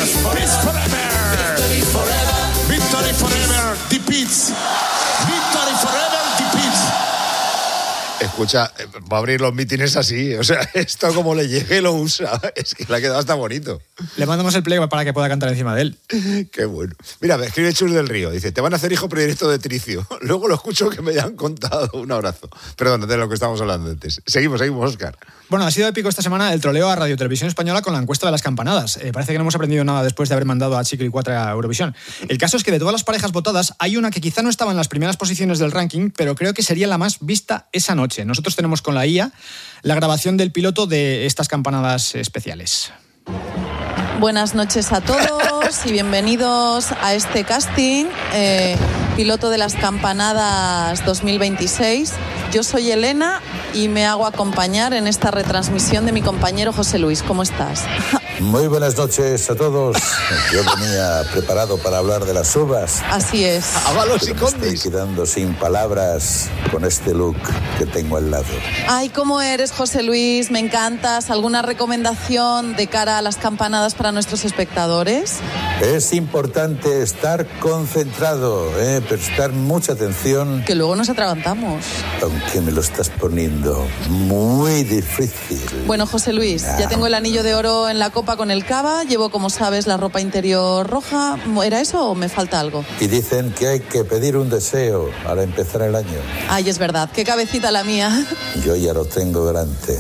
J: Victory forever. The peace. Victory forever. The peace.
I: Escucha, va a abrir los mítines así. O sea, esto como le llegue lo usa. Es que le ha quedado hasta bonito.
Q: Le mandamos el play para que pueda cantar encima de él.
I: Qué bueno. Mira, me escribe Chus del Río. Dice, te van a hacer hijo predilecto de Tricio. Luego lo escucho que me han contado. Un abrazo. Perdón, de lo que estábamos hablando antes. Seguimos, Óscar.
Q: Bueno, ha sido épico esta semana el troleo a Radio Televisión Española con la encuesta de las campanadas. Parece que no hemos aprendido nada después de haber mandado a Chico y Cuatro a Eurovisión. El caso es que de todas las parejas votadas, hay una que quizá no estaba en las primeras posiciones del ranking, pero creo que sería la más vista esa noche. Nosotros tenemos con la IA la grabación del piloto de estas campanadas especiales.
K: Buenas noches a todos y bienvenidos a este casting, piloto de las campanadas 2026. Yo soy Elena y me hago acompañar en esta retransmisión de mi compañero José Luis. ¿Cómo estás?
V: Muy buenas noches a todos. Yo venía preparado para hablar de las uvas.
K: Así es.
I: Ábalos y Condes.
V: Me estoy quedando sin palabras con este look que tengo al lado.
K: Ay, ¿cómo eres, José Luis? Me encantas. ¿Alguna recomendación de cara a las campanadas para nuestros espectadores?
V: Es importante estar concentrado, prestar mucha atención.
K: Que luego nos atragantamos.
V: Aunque me lo estás poniendo muy difícil.
K: Bueno, José Luis, ya tengo el anillo de oro en la copa con el cava. Llevo, como sabes, la ropa interior roja. ¿Era eso o me falta algo?
V: Y dicen que hay que pedir un deseo al empezar el año.
K: Ay, es verdad. Qué cabecita la mía.
V: Yo ya lo tengo delante.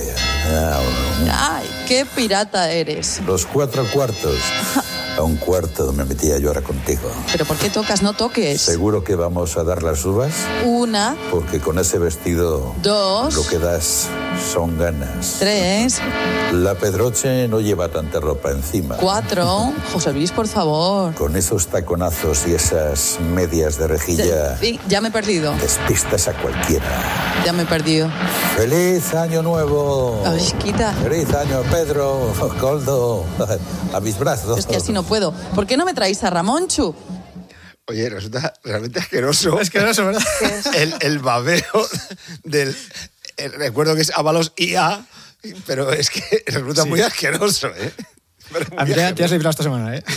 K: Ay, qué pirata eres.
V: Los 4 cuartos. A un cuarto me metía yo ahora contigo.
K: ¿Pero por qué tocas? No toques.
V: ¿Seguro que vamos a dar las uvas?
K: 1.
V: Porque con ese vestido
K: 2.
V: lo que das son ganas.
K: 3.
V: La Pedroche no lleva tanta ropa encima.
K: 4. José Luis, por favor.
V: Con esos taconazos y esas medias de rejilla.
K: Sí, ya me he perdido.
V: Despistas a cualquiera.
K: Ya me he perdido.
V: ¡Feliz Año Nuevo!
K: Ay, quita.
V: ¡Feliz Año, Pedro! Coldo, a mis brazos.
K: Es que así no puedo. ¿Por qué no me traéis a Ramonchu?
I: Oye, resulta realmente asqueroso.
Q: Asqueroso, ¿verdad?
I: El babeo del... recuerdo que es Ábalos IA, pero es que resulta muy asqueroso, ¿eh?
Q: Andrea, te has librado esta semana, ¿eh?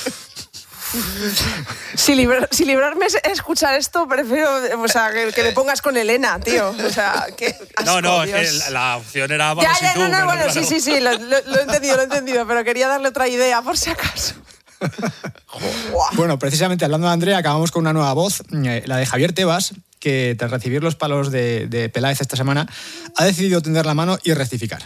T: Si librarme es escuchar esto, prefiero, o sea, que me pongas con Elena, tío. O sea, qué asco,
R: No,
T: Dios.
R: es que la opción era Ábalos y tú.
T: Bueno,
R: claro.
T: sí, lo he entendido, pero quería darle otra idea, por si acaso.
Q: Bueno, precisamente hablando de Andrea, acabamos con una nueva voz, la de Javier Tebas, que tras recibir los palos de Peláez esta semana, ha decidido tender la mano y rectificar.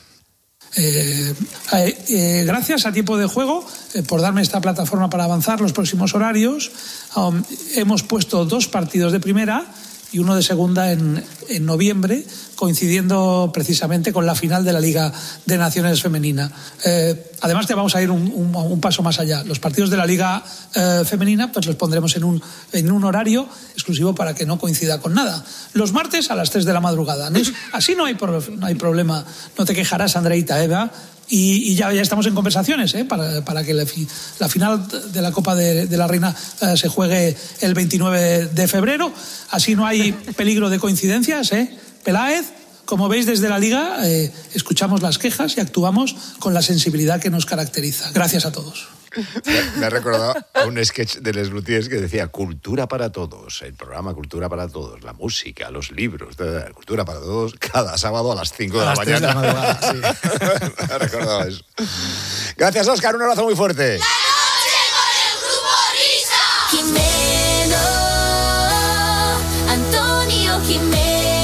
L: Gracias a Tiempo de Juego por darme esta plataforma para avanzar los próximos horarios. Hemos puesto 2 partidos de primera y uno de segunda en noviembre, coincidiendo precisamente con la final de la Liga de Naciones Femenina. Además, te vamos a ir un paso más allá. Los partidos de la Liga Femenina pues los pondremos en un horario exclusivo para que no coincida con nada. Los martes a las 3 de la madrugada. Así no hay problema. No te quejarás, Andreita, Eva. Y ya estamos en conversaciones para que la final de la Copa de la Reina se juegue el 29 de febrero. Así no hay peligro de coincidencias. Peláez, como veis desde la Liga, escuchamos las quejas y actuamos con la sensibilidad que nos caracteriza. Gracias a todos.
I: Me ha recordado a un sketch de Les Luthiers que decía Cultura para Todos, el programa Cultura para Todos, la música, los libros, Cultura para Todos, cada sábado a las 5 de la mañana. De la madrugada, sí. Me ha recordado eso. Gracias, Óscar, un abrazo muy fuerte.
C: La noche con el Grupo Risa. Jimeno, Antonio Jimeno.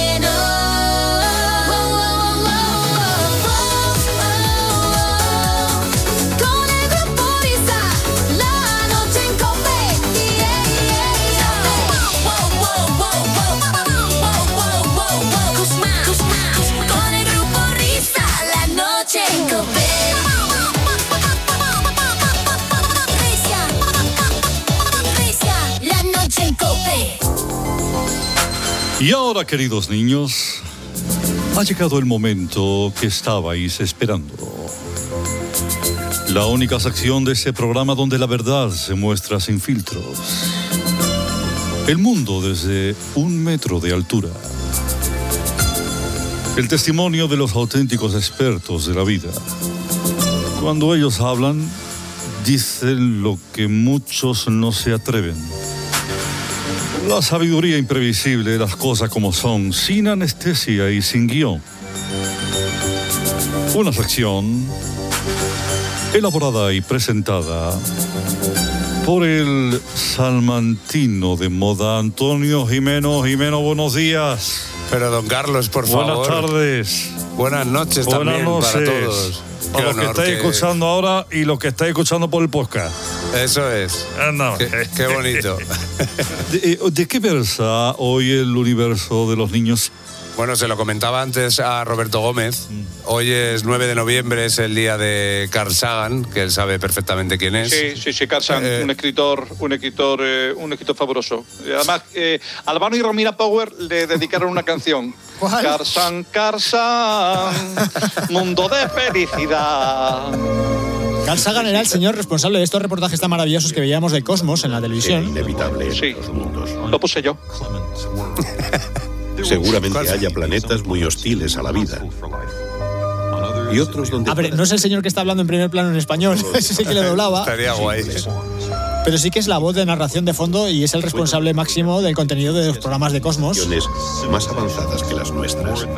N: Y ahora, queridos niños, ha llegado el momento que estabais esperando. La única sección de este programa donde la verdad se muestra sin filtros. El mundo desde 1 metro de altura. El testimonio de los auténticos expertos de la vida. Cuando ellos hablan, dicen lo que muchos no se atreven. La sabiduría imprevisible de las cosas como son, sin anestesia y sin guión. Una sección elaborada y presentada por el salmantino de moda Antonio Jimeno. Jimeno, buenos días.
O: Pero don Carlos, por favor.
N: Buenas tardes.
O: Buenas noches también para todos.
N: Para los que estáis escuchando ahora y los que estáis escuchando por el podcast.
O: Eso es.
N: No.
O: Qué bonito.
N: ¿De qué versa hoy el universo de los niños?
O: Bueno, se lo comentaba antes a Roberto Gómez. Hoy es 9 de noviembre, es el día de Carl Sagan, que él sabe perfectamente quién es.
S: Sí, Carl Sagan, un escritor fabuloso. Además, Albano y Romina Power le dedicaron una canción.
Q: ¿Cuál?
S: Carl Sagan, mundo de felicidad.
Q: Carl Sagan era el señor responsable de estos reportajes tan maravillosos que veíamos de Cosmos en la televisión.
I: Inevitable.
S: Sí, lo puse yo.
U: Seguramente haya planetas muy hostiles a la vida. Y otros donde...
Q: A ver, no es el señor que está hablando en primer plano en español, ese sí que le doblaba.
O: Estaría guay.
Q: Pero sí que es la voz de narración de fondo y es el responsable máximo del contenido de los programas de Cosmos.
U: Más avanzadas que las nuestras.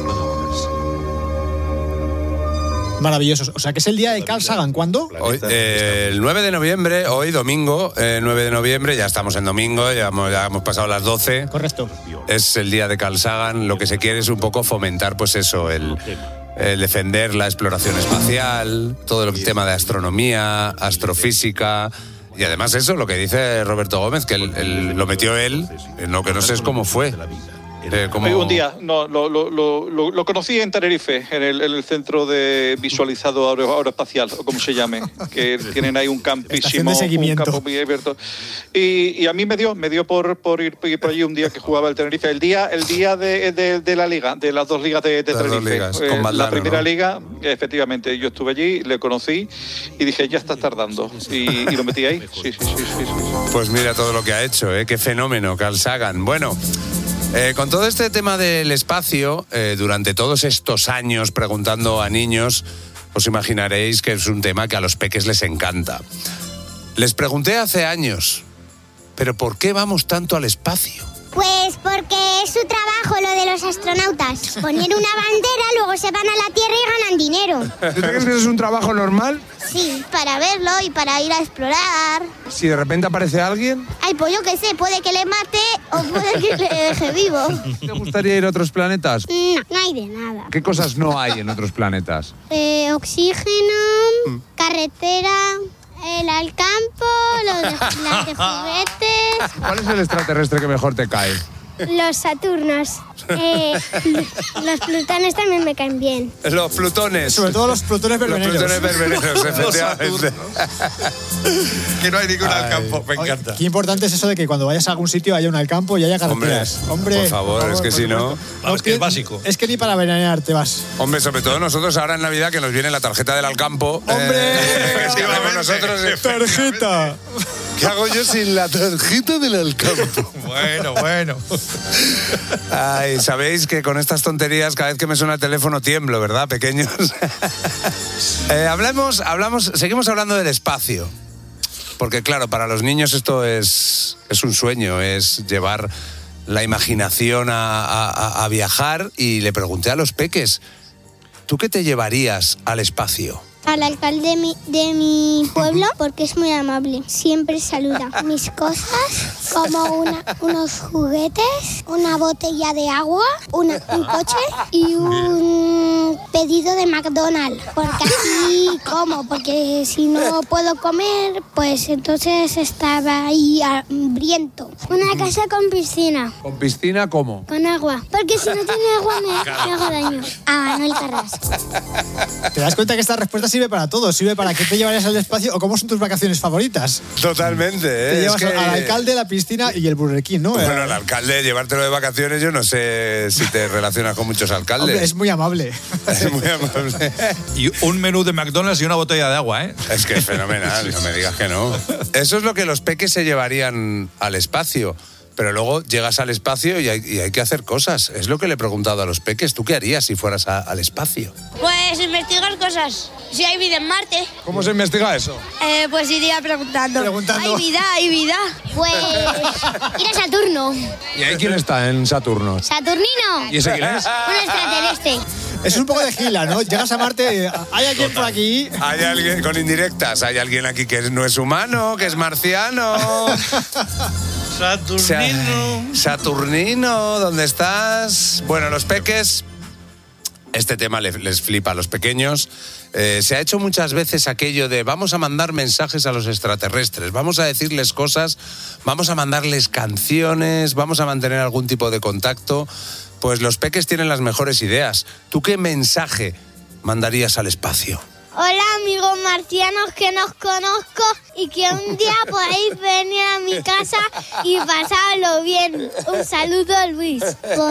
Q: Maravillosos. O sea, que es el día de Carl Sagan. ¿Cuándo?
O: Hoy, el 9 de noviembre, hoy domingo, 9 de noviembre, ya estamos en domingo, ya hemos pasado las 12.
Q: Correcto.
O: Es el día de Carl Sagan. Lo que se quiere es un poco fomentar, pues eso, el defender la exploración espacial, todo el tema de astronomía, astrofísica. Y además eso, lo que dice Roberto Gómez, que lo metió él, en lo que no sé es cómo fue.
S: Un día, lo conocí en Tenerife, en el centro de visualizado aeroespacial, o como se llame, que tienen ahí un campísimo, un campo muy abierto. Y a mí me dio por ir por allí un día que jugaba el Tenerife, el día de la liga, de las 2 ligas de Tenerife.
O: Dos ligas, con Valdano,
S: la primera
O: ¿no?
S: liga, efectivamente, yo estuve allí, le conocí y dije, ya está tardando. Y lo metí ahí. Sí.
O: Pues mira todo lo que ha hecho, qué fenómeno, Carl Sagan. Bueno, con todo este tema del espacio, durante todos estos años preguntando a niños, os imaginaréis que es un tema que a los peques les encanta. Les pregunté hace años, ¿pero por qué vamos tanto al espacio?
Y: Pues porque es su trabajo lo de los astronautas. Poner una bandera, luego se van a la Tierra y ganan dinero.
Z: ¿Tú crees que eso es un trabajo normal?
Y: Sí, para verlo y para ir a explorar.
Z: Si de repente aparece alguien...
Y: Ay, pues yo qué sé, puede que le mate o puede que le deje vivo.
Z: ¿Te gustaría ir a otros planetas?
Y: No hay de nada.
Z: ¿Qué cosas no hay en otros planetas?
Y: Oxígeno, carretera... al campo, las de juguetes.
Z: ¿Cuál es el extraterrestre que mejor te cae?
Y: Los Saturnos. Los Plutones también me caen bien.
O: Los Plutones.
Q: Sobre todo los Plutones berbeneros.
O: Los Plutones berbeneros, efectivamente.
I: Que no hay ninguno al
O: Ay.
I: campo, me encanta.
Q: Qué importante es eso de que cuando vayas a algún sitio haya un al campo y haya carreteras. Hombre,
O: por favor, es que si no...
I: Vamos, que es básico.
Q: Es que ni para veranear te vas.
O: Hombre, sobre todo nosotros ahora en Navidad que nos viene la tarjeta del Alcampo.
Q: ¡Hombre!
O: Efectivamente, nosotros...
Q: ¡Tarjeta!
O: ¿Qué hago yo sin la tarjeta del Alcampo?
I: Bueno.
O: Ay, sabéis que con estas tonterías cada vez que me suena el teléfono tiemblo, ¿verdad, pequeños? Seguimos hablando del espacio. Porque claro, para los niños esto es un sueño, es llevar la imaginación a viajar. Y le pregunté a los peques, ¿tú qué te llevarías al espacio?
Y: Al alcalde de mi pueblo, porque es muy amable. Siempre saluda. Mis cosas, como unos juguetes, una botella de agua, un coche y un pedido de McDonald's. Porque así como, porque si no puedo comer, pues entonces estaba ahí hambriento. Una casa con piscina.
Z: ¿Con piscina cómo?
Y: Con agua. Porque si no tiene agua me hago daño. Ah, no el Carrasco.
Q: ¿Te das cuenta que esta respuesta sirve para todo? Sirve para qué te llevarías al espacio o cómo son tus vacaciones favoritas.
O: Totalmente, ¿eh?
Q: Te llevas al alcalde, la piscina y el Burger King, ¿no?
O: Bueno, el alcalde, llevártelo de vacaciones, yo no sé si te relacionas con muchos alcaldes.
Q: Hombre, es muy amable.
O: Es muy amable.
I: Y un menú de McDonald's y una botella de agua, ¿eh?
O: Es que es fenomenal, no me digas que no. Eso es lo que los peques se llevarían al espacio. Pero luego llegas al espacio y hay que hacer cosas. Es lo que le he preguntado a los peques. ¿Tú qué harías si fueras al espacio?
Y: Pues investigar cosas. Si hay vida en Marte.
Z: ¿Cómo se investiga eso?
Y: Pues iría preguntando. Hay vida. Pues ir a Saturno.
Z: ¿Y ahí quién está en Saturno?
Y: ¿Saturnino?
Z: ¿Y ese quién es?
Y: Un extraterrestre.
Q: Eso es un poco de gila, ¿no? Llegas a Marte, ¿hay alguien por aquí?
O: Hay alguien con indirectas. Hay alguien aquí que no es humano, que es marciano. Saturnino, ¿dónde estás? Bueno, los peques, este tema les flipa a los pequeños. Se ha hecho muchas veces aquello de vamos a mandar mensajes a los extraterrestres, vamos a decirles cosas, vamos a mandarles canciones, vamos a mantener algún tipo de contacto. Pues los peques tienen las mejores ideas. ¿Tú qué mensaje mandarías al espacio?
Y: Hola amigos marcianos que nos conozco y que un día podéis venir a mi casa y pasarlo bien. Un saludo, Luis.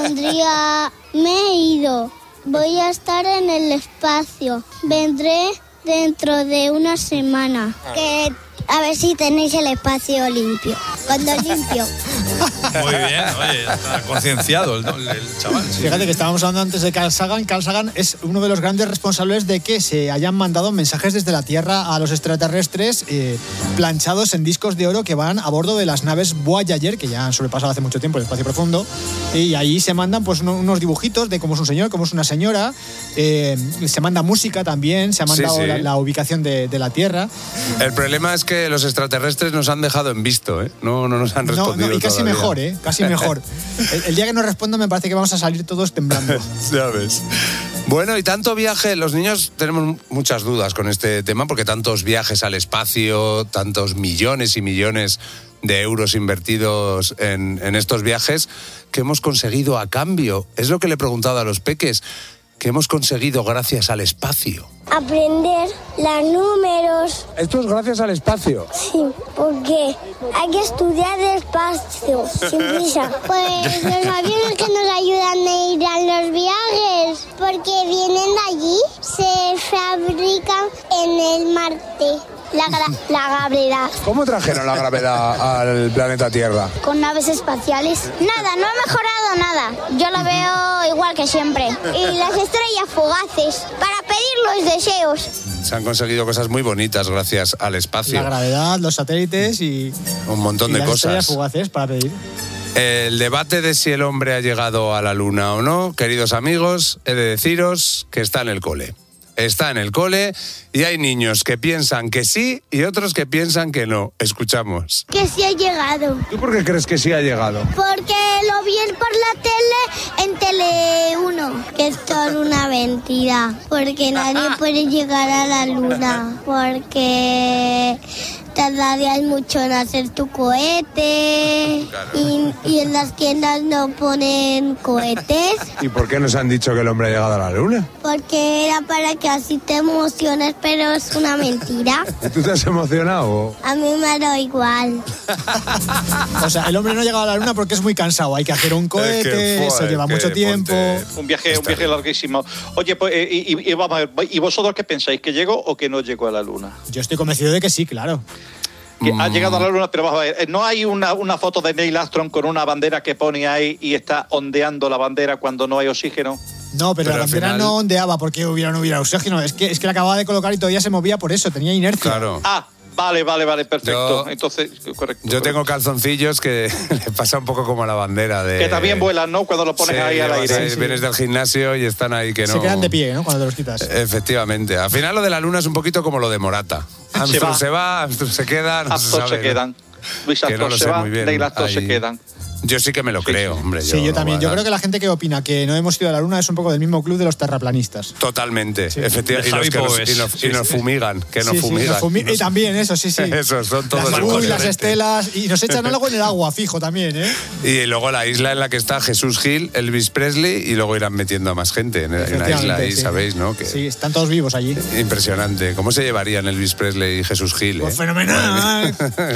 Y: Me he ido. Voy a estar en el espacio. Vendré dentro de una semana. Que a ver si tenéis el espacio limpio. Cuando limpio.
I: Muy bien, oye, está concienciado el chaval. Sí.
Q: Fíjate que estábamos hablando antes de Carl Sagan. Carl Sagan es uno de los grandes responsables de que se hayan mandado mensajes desde la Tierra a los extraterrestres planchados en discos de oro que van a bordo de las naves Voyager, que ya han sobrepasado hace mucho tiempo el espacio profundo, y ahí se mandan pues unos dibujitos de cómo es un señor, cómo es una señora, se manda música también, se ha mandado
O: Sí.
Q: la ubicación de la Tierra.
O: El problema es que los extraterrestres nos han dejado en visto, ¿eh? No nos han respondido
Q: y casi
O: todavía.
Q: mejor, casi mejor. El día que nos respondan me parece que vamos a salir todos temblando.
O: Ya ves. Bueno, y tanto viaje, los niños tenemos muchas dudas con este tema porque tantos viajes al espacio, tantos millones y millones de euros invertidos en estos viajes, ¿qué hemos conseguido a cambio? Es lo que le he preguntado a los peques. ¿Qué hemos conseguido gracias al espacio?
Y: Aprender los números.
Z: Esto es gracias al espacio.
Y: Sí, porque hay que estudiar despacio, sin prisa. Pues los aviones que nos ayudan a ir a los viajes, porque vienen de allí, se fabrican en el Marte. La gravedad.
Z: ¿Cómo trajeron la gravedad al planeta Tierra?
Y: Con naves espaciales. Nada, no ha mejorado nada. Yo lo veo igual que siempre. Y las estrellas fugaces, para pedir los deseos.
O: Se han conseguido cosas muy bonitas gracias al espacio.
Q: La gravedad, los satélites y
O: un montón de
Q: las estrellas
O: cosas.
Q: fugaces para pedir.
O: El debate de si el hombre ha llegado a la luna o no, queridos amigos, he de deciros que está en el cole. Está en el cole y hay niños que piensan que sí y otros que piensan que no. Escuchamos.
Y: Que sí ha llegado.
Z: ¿Tú por qué crees que sí ha llegado?
Y: Porque lo vi por la tele en Tele 1. Que esto es una mentira. Porque nadie puede llegar a la luna. Porque tardarías mucho en hacer tu cohete. Y en las tiendas no ponen cohetes.
Z: ¿Y por qué nos han dicho que el hombre ha llegado a la luna?
Y: Porque era para que así te emociones, pero es una mentira.
Z: ¿Y tú te has emocionado?
Y: A mí me da igual.
Q: O sea, el hombre no ha llegado a la luna porque es muy cansado. Hay que hacer un cohete, eso lleva mucho tiempo.
S: Un viaje larguísimo. Oye, pues, y vamos a ver, ¿y vosotros qué pensáis? ¿Que llegó o que no llegó a la luna?
Q: Yo estoy convencido de que sí, claro.
S: Que ha llegado a la luna, pero vamos a ver, ¿no hay una foto de Neil Armstrong con una bandera que pone ahí y está ondeando la bandera cuando no hay oxígeno?
Q: No, pero la bandera final... no ondeaba porque no hubiera oxígeno. Es que la acababa de colocar y todavía se movía por eso, tenía inercia.
O: Claro.
S: Ah, vale, perfecto. Entonces, correcto.
O: Yo tengo calzoncillos que le pasa un poco como a la bandera de...
S: Que también vuelan, ¿no? Cuando lo pones ahí al aire.
O: Vienes del gimnasio y están ahí que no...
Q: Se quedan de pie, ¿no? Cuando te los quitas.
O: Efectivamente. Al final lo de la luna es un poquito como lo de Morata. Armstrong se va, Armstrong se queda...
S: Armstrong se quedan. Luis Armstrong se va, Neil Armstrong se quedan.
O: Yo sí que me lo creo, hombre.
Q: Sí, yo también. Yo creo que la gente que opina que no hemos ido a la luna es un poco del mismo club de los terraplanistas.
O: Totalmente, efectivamente. Y nos fumigan, que nos fumigan.
Q: Y también, eso, sí.
O: Eso, son todos
Q: las las estelas, y nos echan algo en el agua, fijo también, ¿eh?
O: Y luego la isla en la que está Jesús Gil, Elvis Presley, y luego irán metiendo a más gente en la isla ahí, ¿sabéis, no? Que
Q: sí, están todos vivos allí.
O: Impresionante. ¿Cómo se llevarían Elvis Presley y Jesús Gil?
Q: Pues fenomenal.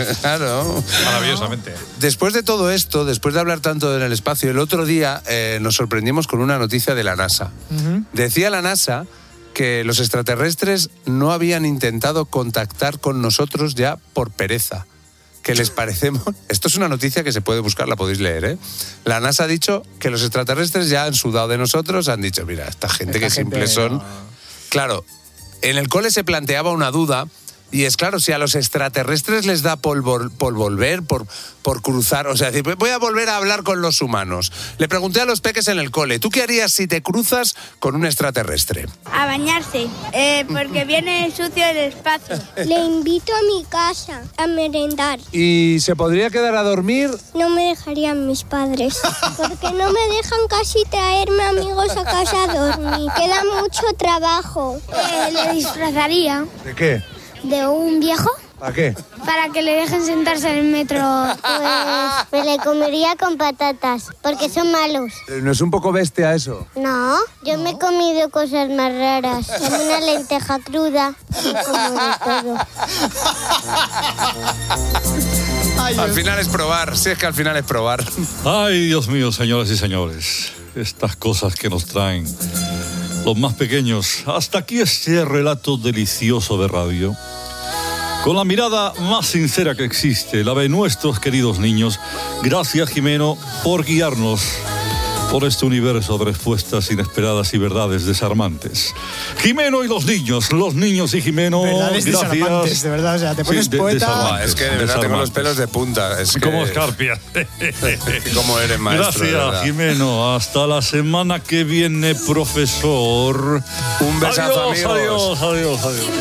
O: Claro.
N: Maravillosamente.
O: Después de todo esto, después de hablar tanto en el espacio, el otro día nos sorprendimos con una noticia de la NASA. Decía la NASA que los extraterrestres no habían intentado contactar con nosotros ya por pereza. Que les parecemos... Esto es una noticia que se puede buscar, la podéis leer, ¿eh? La NASA ha dicho que los extraterrestres ya han sudado de nosotros, han dicho, mira, esta gente que simples son... Claro, en el cole se planteaba una duda... Y es claro, si a los extraterrestres les da por volver, por cruzar, o sea, decir, voy a volver a hablar con los humanos. Le pregunté a los peques en el cole, ¿tú qué harías si te cruzas con un extraterrestre?
Y: A bañarse, porque viene sucio el espacio. Le invito a mi casa a merendar.
Z: ¿Y se podría quedar a dormir?
Y: No me dejarían mis padres, porque no me dejan casi traerme amigos a casa a dormir. Queda mucho trabajo. Le disfrazaría.
Z: ¿De qué?
Y: ¿De un viejo?
Z: ¿Para qué?
Y: Para que le dejen sentarse en el metro. Pues me le comería con patatas, porque son malos.
Z: ¿No es un poco bestia eso?
Y: No, yo me he comido cosas más raras. Como una lenteja cruda. Como de todo.
O: Al final es probar, si es que al final es probar.
N: Ay, Dios mío, señoras y señores. Estas cosas que nos traen los más pequeños. Hasta aquí este relato delicioso de radio. Con la mirada más sincera que existe, la de nuestros queridos niños. Gracias, Jimeno, por guiarnos por este universo de respuestas inesperadas y verdades desarmantes. Jimeno y los niños y Jimeno,
Q: verdades
N: gracias.
Q: De verdad, o sea, te pones poeta.
O: Es que de verdad tengo los pelos de punta. Es que...
N: Como escarpia.
O: Como eres maestro.
N: Gracias, Jimeno. Hasta la semana que viene, profesor.
O: Un besazo, amigos.
N: Adiós.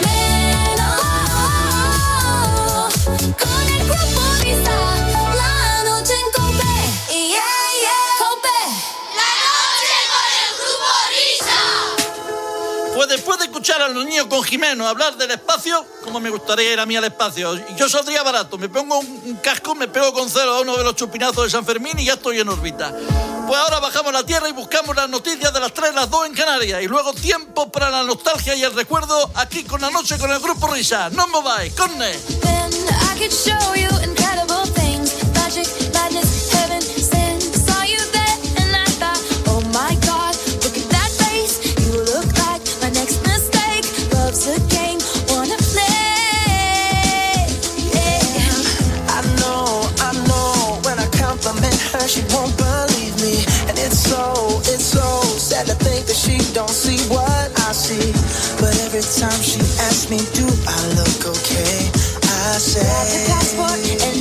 C: Con el grupo Risa, la noche en Cope. Cope. La noche con el grupo Risa.
D: Pues después de escuchar a los niños con Jimeno hablar del espacio, como me gustaría ir a mí al espacio. Yo saldría barato, me pongo un casco, me pego con celo a uno de los chupinazos de San Fermín y ya estoy en órbita. Pues ahora bajamos a la Tierra y buscamos las noticias de las 3, las 2 en Canarias. Y luego tiempo para la nostalgia y el recuerdo aquí con la noche con el grupo Risa. No os mováis, corne.
C: I could show you incredible things. Magic, madness, heaven sent. Saw you there and I thought, oh my God, look at that face. You look like my next mistake. Love's a game, wanna play. Yeah.
E: I know, when I compliment her, she won't believe me. And it's so sad to think that she don't see what I see. But every time she asks me, do I look okay? I say,
C: grab your passport and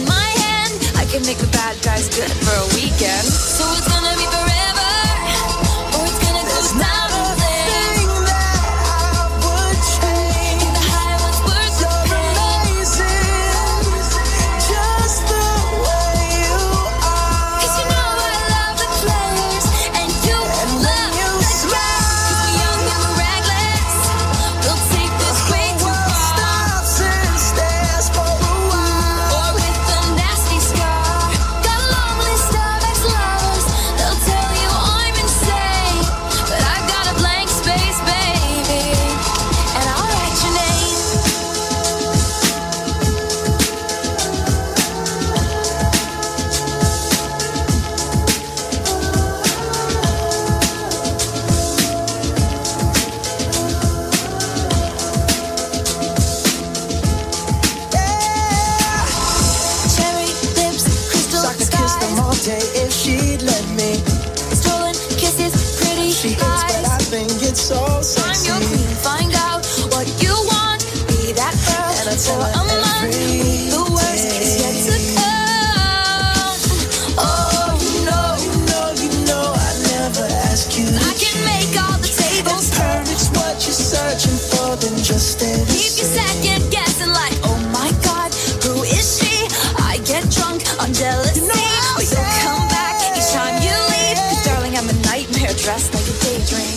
E: she hates, but I think it's so sexy.
C: I'm your queen, find out what you want. Be that girl for a month. The worst is yet to come. Oh,
E: you know I never ask you.
C: I can make all the tables turn.
E: It's what you're searching for, then just stay the
C: Keep you second guessing like, oh my God, who is she? I get drunk on jealousy, but you'll come back each time you leave. 'Cause darling, I'm a nightmare dressed like a daydream.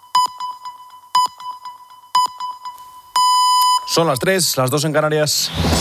A: Son las 3, las 2 en Canarias.